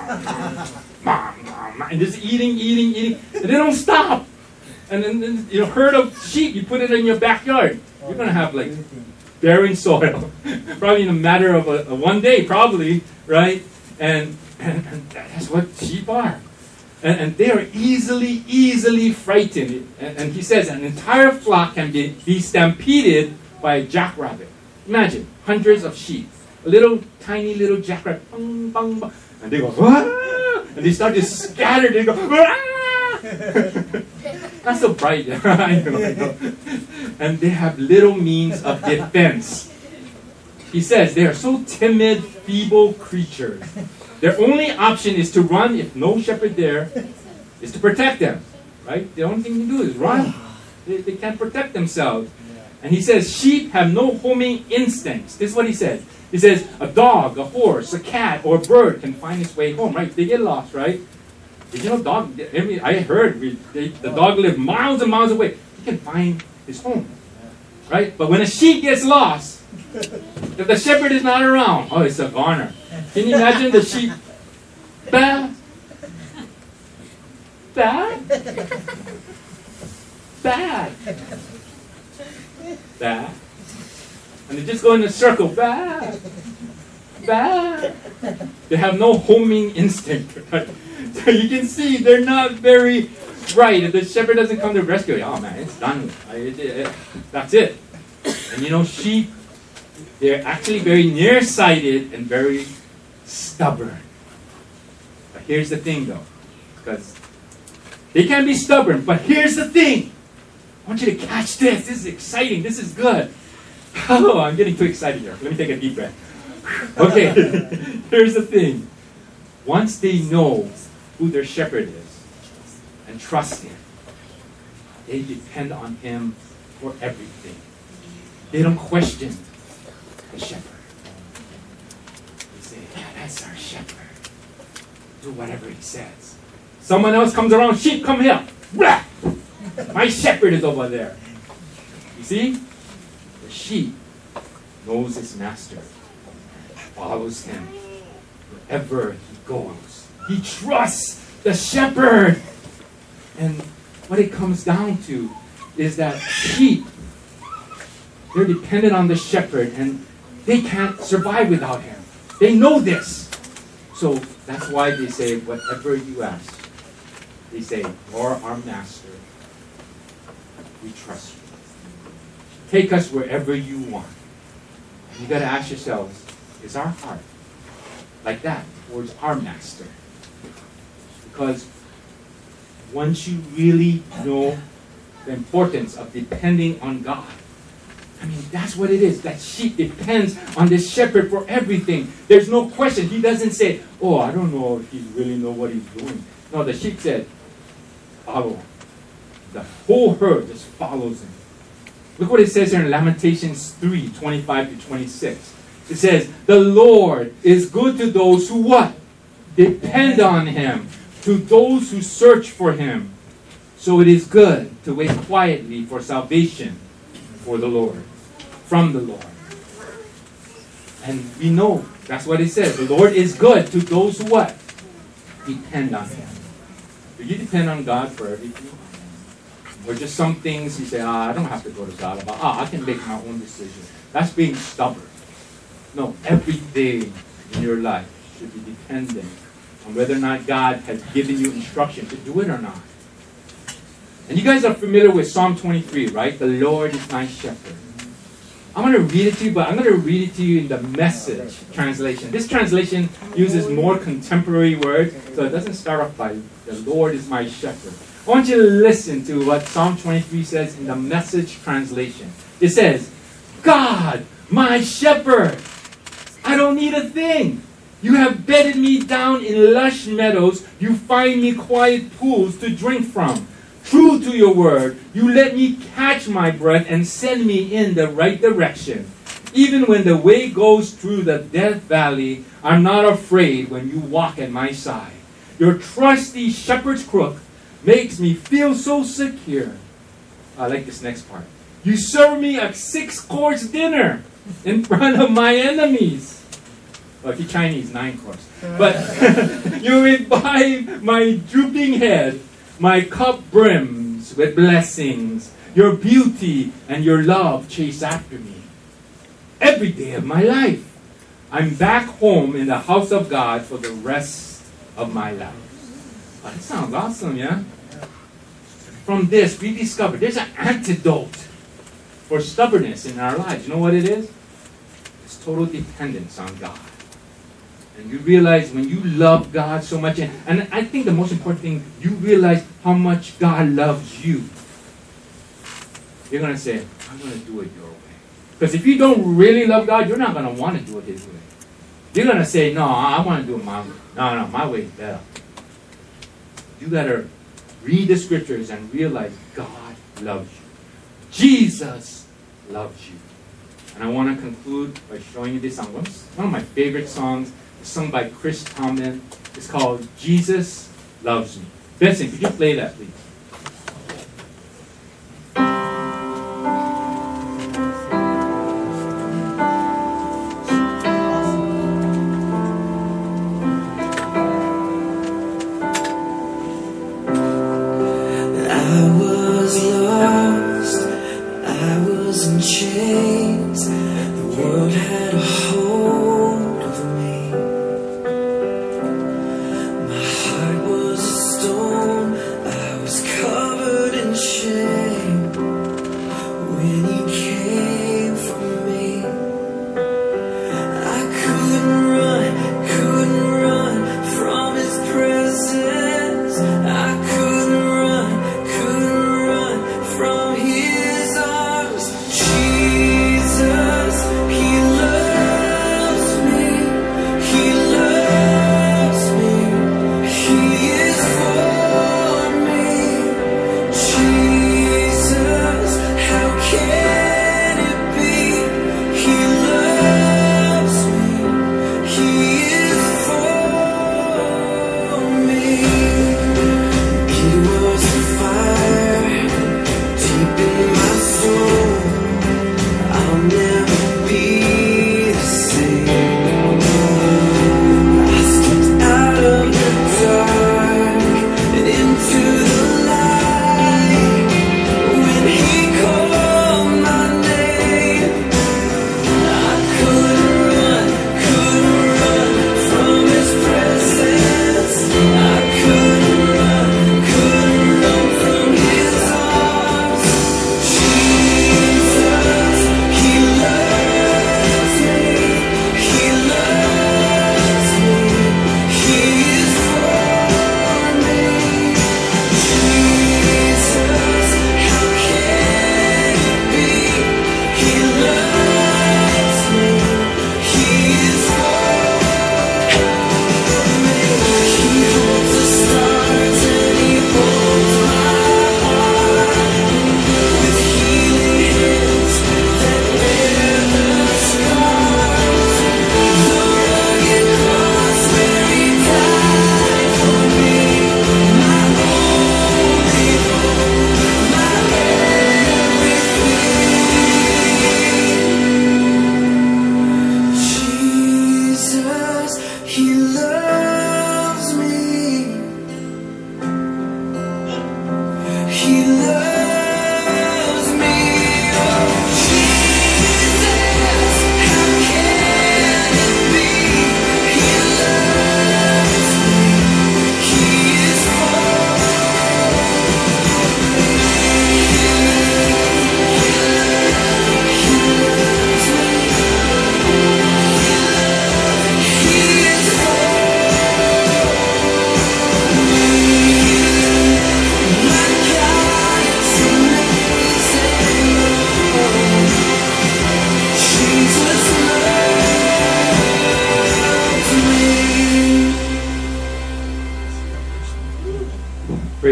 And just eating, eating, eating, and they don't stop. And then, then you know, herd of sheep, you put it in your backyard, you're going to have like barren soil. Probably in a matter of a, a one day, probably, right? And, and, and that's what sheep are. And, and they are easily, easily frightened. And, and he says an entire flock can be, be stampeded by a jackrabbit. Imagine, hundreds of sheep. A little, tiny little jackrabbit. Bang, bang, bang. And they go, "Wah!" And they start to scatter. They go, "Wah!" Not so bright. I know, I know. And they have little means of defense. He says they are so timid, feeble creatures. Their only option is to run if no shepherd there is to protect them. Right? The only thing you do is run. They, they can't protect themselves. And he says sheep have no homing instincts. This is what he says. He says a dog, a horse, a cat, or a bird can find its way home. Right? They get lost, right? You know, dog. I, mean, I heard we, they, the dog lived miles and miles away. He can find his home. Right? But when a sheep gets lost, if the shepherd is not around, oh, it's a goner. Can you imagine the sheep? Bah! Bah! Bah! Bah! And they just go in a circle. Bah! Bah! They have no homing instinct. Right? So you can see they're not very bright. If the shepherd doesn't come to rescue you, oh man, it's done. It, it, it, that's it. And you know, sheep, they're actually very nearsighted and very stubborn. But here's the thing though, because they can be stubborn, but here's the thing. I want you to catch this. This is exciting. This is good. Oh, I'm getting too excited here. Let me take a deep breath. Okay, here's the thing. Once they know who their shepherd is and trust him, they depend on him for everything. They don't question the shepherd. They say, yeah, that's our shepherd. Do whatever he says. Someone else comes around, sheep, come here. Blah! My shepherd is over there. You see? The sheep knows his master, follows him wherever he goes. He trusts the shepherd. And what it comes down to is that sheep, they're dependent on the shepherd and they can't survive without him. They know this. So that's why they say, whatever you ask, they say, or our master, we trust you. Take us wherever you want. And you got to ask yourselves, is our heart like that towards our master? Because once you really know the importance of depending on God, I mean, that's what it is. That sheep depends on the shepherd for everything. There's no question. He doesn't say, oh, I don't know if he really knows what he's doing. No, the sheep said, follow him. The whole herd just follows him. Look what it says here in Lamentations three, twenty-five to twenty-six. It says, the Lord is good to those who what? Depend on him. To those who search for him. So it is good to wait quietly for salvation for the Lord. From the Lord. And we know, that's what it says. The Lord is good to those who what? Depend on him. Do you depend on God for everything? Or just some things you say, ah, I don't have to go to God about. Ah, I can make my own decision. That's being stubborn. No, everything in your life should be dependent on whether or not God has given you instruction to do it or not. And you guys are familiar with Psalm twenty-three, right? The Lord is my shepherd. I'm going to read it to you, but I'm going to read it to you in the Message translation. This translation uses more contemporary words, so it doesn't start off by, the Lord is my shepherd. I want you to listen to what Psalm twenty-three says in the Message translation. It says, God, my shepherd, I don't need a thing. You have bedded me down in lush meadows. You find me quiet pools to drink from. True to your word, you let me catch my breath and send me in the right direction. Even when the way goes through the death valley, I'm not afraid when you walk at my side. Your trusty shepherd's crook makes me feel so secure. I like this next part. You serve me a six-course dinner in front of my enemies. Well, if you're Chinese, nine-course. But you revive my drooping head. My cup brims with blessings. Your beauty and your love chase after me. Every day of my life, I'm back home in the house of God for the rest of my life. Oh, that sounds awesome, yeah? From this, we discover there's an antidote for stubbornness in our lives. You know what it is? It's total dependence on God. And you realize when you love God so much, and, and I think the most important thing, you realize how much God loves you. You're going to say, I'm going to do it your way. Because if you don't really love God, you're not going to want to do it His way. You're going to say, no, I want to do it my way. No, no, my way is better. You got to read the scriptures and realize God loves you. Jesus loves you. And I want to conclude by showing you this song. One of my favorite songs is sung by Chris Tomlin. It's called Jesus Loves Me. Benson, could you play that, please? I couldn't run, couldn't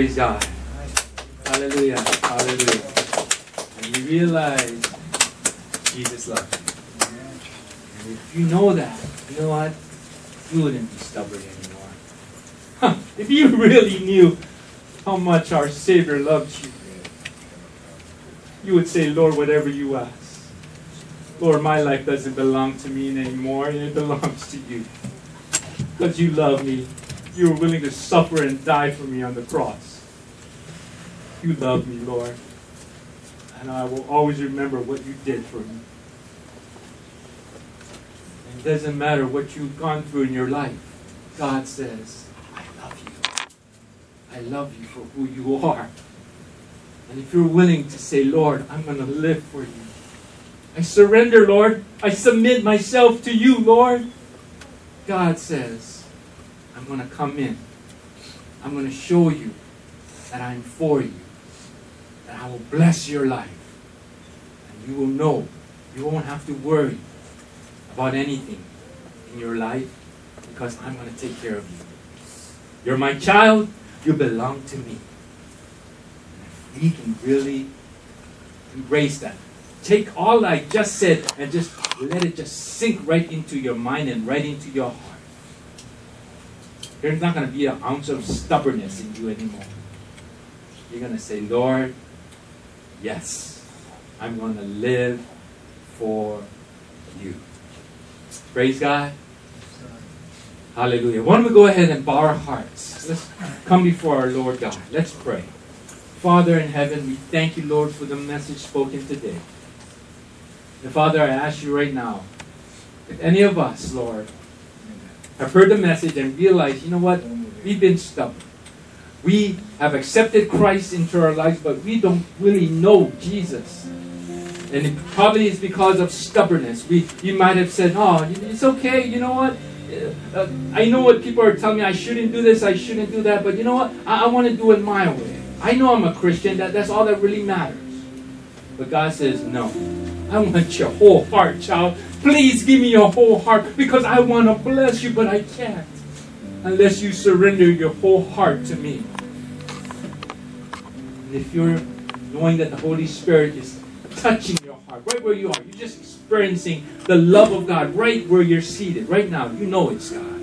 Praise God. Hallelujah. Hallelujah. And you realize Jesus loves you. And if you know that, you know what? You wouldn't be stubborn anymore. Huh. If you really knew how much our Savior loves you, you would say, Lord, whatever you ask. Lord, my life doesn't belong to me anymore. It belongs to you. Because you love me. You were willing to suffer and die for me on the cross. You love me, Lord. And I will always remember what you did for me. And it doesn't matter what you've gone through in your life. God says, I love you. I love you for who you are. And if you're willing to say, Lord, I'm going to live for you. I surrender, Lord. I submit myself to you, Lord. God says, I'm going to come in. I'm going to show you that I'm for you. That I will bless your life. And you will know. You won't have to worry about anything in your life because I'm going to take care of you. You're my child. You belong to me. And if we can really embrace that. Take all I just said and just let it just sink right into your mind and right into your heart. There's not going to be an ounce of stubbornness in you anymore. You're going to say, Lord, yes, I'm going to live for you. Praise God. Hallelujah. Why don't we go ahead and bow our hearts. Let's come before our Lord God. Let's pray. Father in heaven, we thank you, Lord, for the message spoken today. And Father, I ask you right now, if any of us, Lord, have heard the message and realized, you know what, we've been stubborn. We have accepted Christ into our lives, but we don't really know Jesus. And it probably is because of stubbornness. We, you might have said, oh, it's okay, you know what? Uh, I know what people are telling me, I shouldn't do this, I shouldn't do that, but you know what? I, I want to do it my way. I know I'm a Christian, that, that's all that really matters. But God says, no. I want your whole heart, child. Please give me your whole heart because I want to bless you, but I can't unless you surrender your whole heart to me. And if you're knowing that the Holy Spirit is touching your heart, right where you are, you're just experiencing the love of God right where you're seated, right now, you know it's God.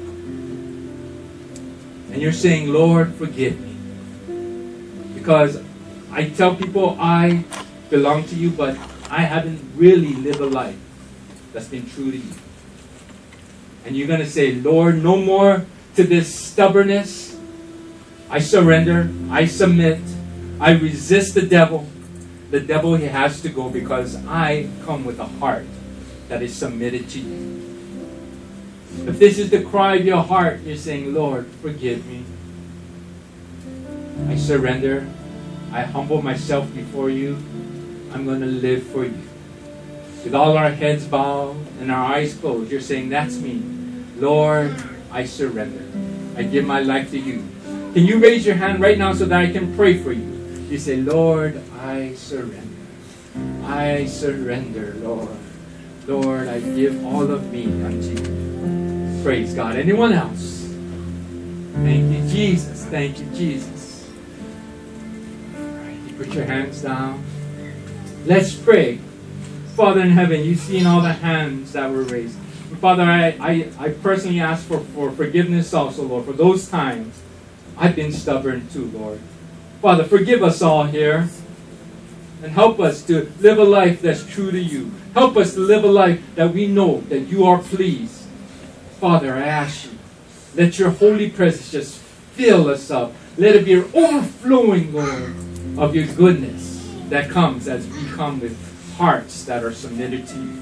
And you're saying, Lord, forgive me. Because I tell people I belong to you, but I haven't really lived a life that's been true to you. And you're going to say, Lord, no more to this stubbornness. I surrender. I submit. I resist the devil. The devil, he has to go because I come with a heart that is submitted to you. If this is the cry of your heart, you're saying, Lord, forgive me. I surrender. I humble myself before you. I'm going to live for you. With all our heads bowed and our eyes closed, you're saying, that's me. Lord, I surrender. I give my life to you. Can you raise your hand right now so that I can pray for you? You say, Lord, I surrender. I surrender, Lord. Lord, I give all of me unto you. Praise God. Anyone else? Thank you, Jesus. Thank you, Jesus. All right, you put your hands down. Let's pray. Father in heaven, you've seen all the hands that were raised. Father, I, I, I personally ask for, for forgiveness also, Lord, for those times I've been stubborn too, Lord. Father, forgive us all here and help us to live a life that's true to you. Help us to live a life that we know that you are pleased. Father, I ask you, let your holy presence just fill us up. Let it be an overflowing, Lord, of your goodness that comes as we come with hearts that are submitted to you.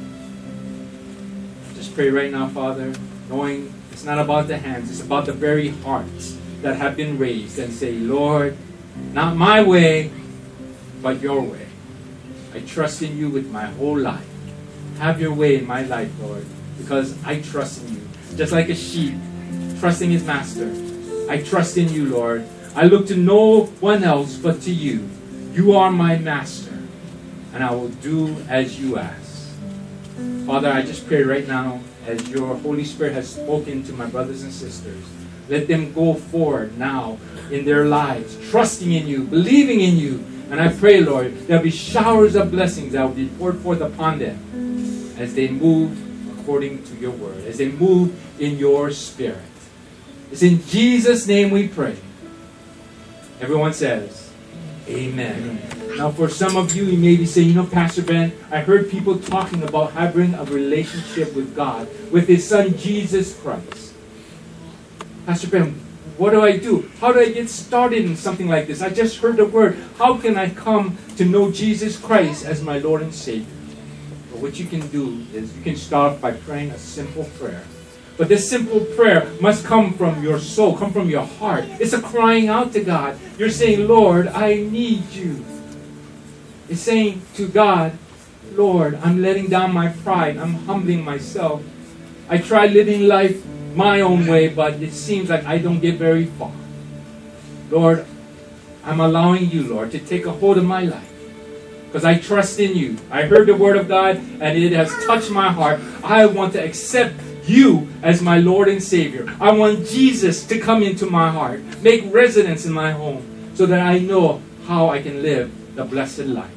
Just pray right now, Father, knowing it's not about the hands, it's about the very hearts that have been raised, and say, Lord, not my way, but your way. I trust in you with my whole life. Have your way in my life, Lord, because I trust in you. Just like a sheep trusting his master, I trust in you, Lord. I look to no one else but to you. You are my master, and I will do as you ask. Father, I just pray right now, as your Holy Spirit has spoken to my brothers and sisters, Let them go forward now in their lives, trusting in you, believing in you. And I pray, Lord, there'll be showers of blessings that will be poured forth upon them as they move according to your word, as they move in your spirit. It's in Jesus' name we pray. Everyone says, amen. Now for some of you, you may be saying, you know, Pastor Ben, I heard people talking about having a relationship with God, with His Son, Jesus Christ. Pastor Ben, what do I do? How do I get started in something like this? I just heard the word. How can I come to know Jesus Christ as my Lord and Savior? Well, what you can do is you can start off by praying a simple prayer. But this simple prayer must come from your soul, come from your heart. It's a crying out to God. You're saying, Lord, I need you. It's saying to God, Lord, I'm letting down my pride. I'm humbling myself. I try living life my own way, but it seems like I don't get very far. Lord, I'm allowing you, Lord, to take a hold of my life because I trust in you. I heard the word of God and it has touched my heart. I want to accept you as my Lord and Savior. I want Jesus to come into my heart, make residence in my home so that I know how I can live the blessed life.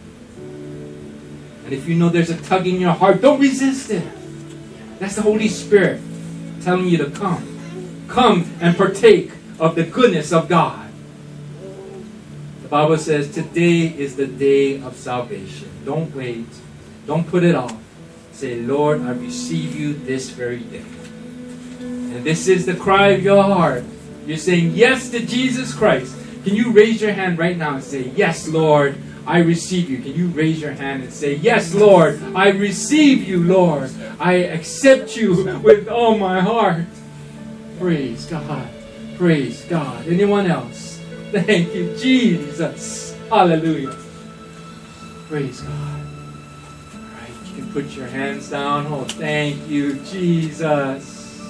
And if you know there's a tug in your heart, don't resist it. That's the Holy Spirit telling you to come. Come and partake of the goodness of God. The Bible says today is the day of salvation. Don't wait. Don't put it off. Say, Lord, I receive you this very day. And this is the cry of your heart. You're saying yes to Jesus Christ. Can you raise your hand right now and say, yes, Lord, I receive you. Can you raise your hand and say, yes, Lord, I receive you, Lord. I accept you with all my heart. Praise God. Praise God. Anyone else? Thank you, Jesus. Hallelujah. Praise God. All right, you can put your hands down. Oh, thank you, Jesus.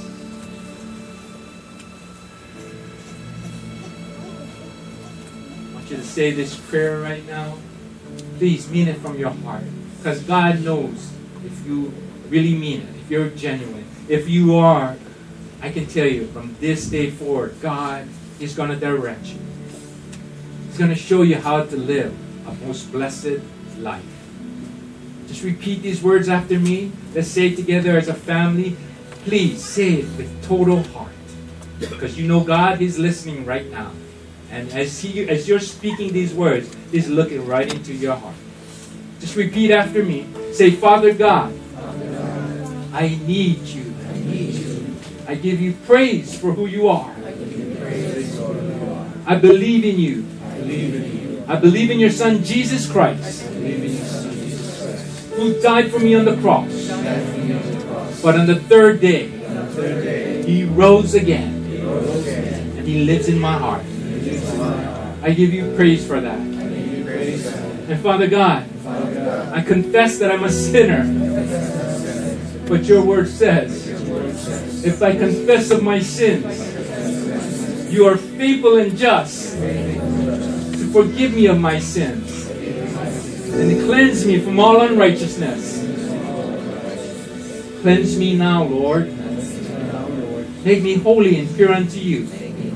I want you to say this prayer right now. Please mean it from your heart. Because God knows if you really mean it, if you're genuine. If you are, I can tell you from this day forward, God is going to direct you. He's going to show you how to live a most blessed life. Just repeat these words after me. Let's say it together as a family. Please say it with total heart. Because you know God is listening right now. And as he, as you're speaking these words, He's looking right into your heart. Just repeat after me. Say, Father God, Father God, I need you. I need you. I give you praise for who you are. I give you praise for who you are. I believe in you. I believe in you. I believe in your Son Jesus Christ. I believe in your Son Jesus Christ. Who died for me on the cross. Died for me on the cross. But on the third day, on the third day, He rose again. He rose again. And He lives in my heart. I give you praise for that. And Father God, I confess that I'm a sinner. But your word says, if I confess of my sins, you are faithful and just to forgive me of my sins and to cleanse me from all unrighteousness. Cleanse me now, Lord. Make me holy and pure unto you.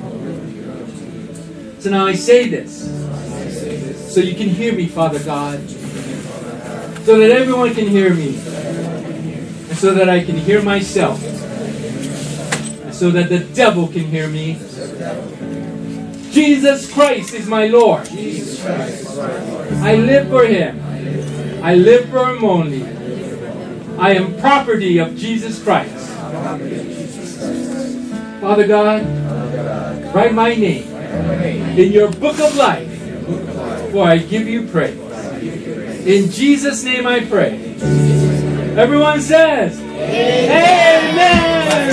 So now I say this, so you can hear me, Father God, so that everyone can hear me, and so that I can hear myself, and so that the devil can hear me. Jesus Christ is my Lord. I live for Him. I live for Him only. I am property of Jesus Christ. Father God, write my name in your book of life, for I give you praise. In Jesus' name I pray. Everyone says, Amen.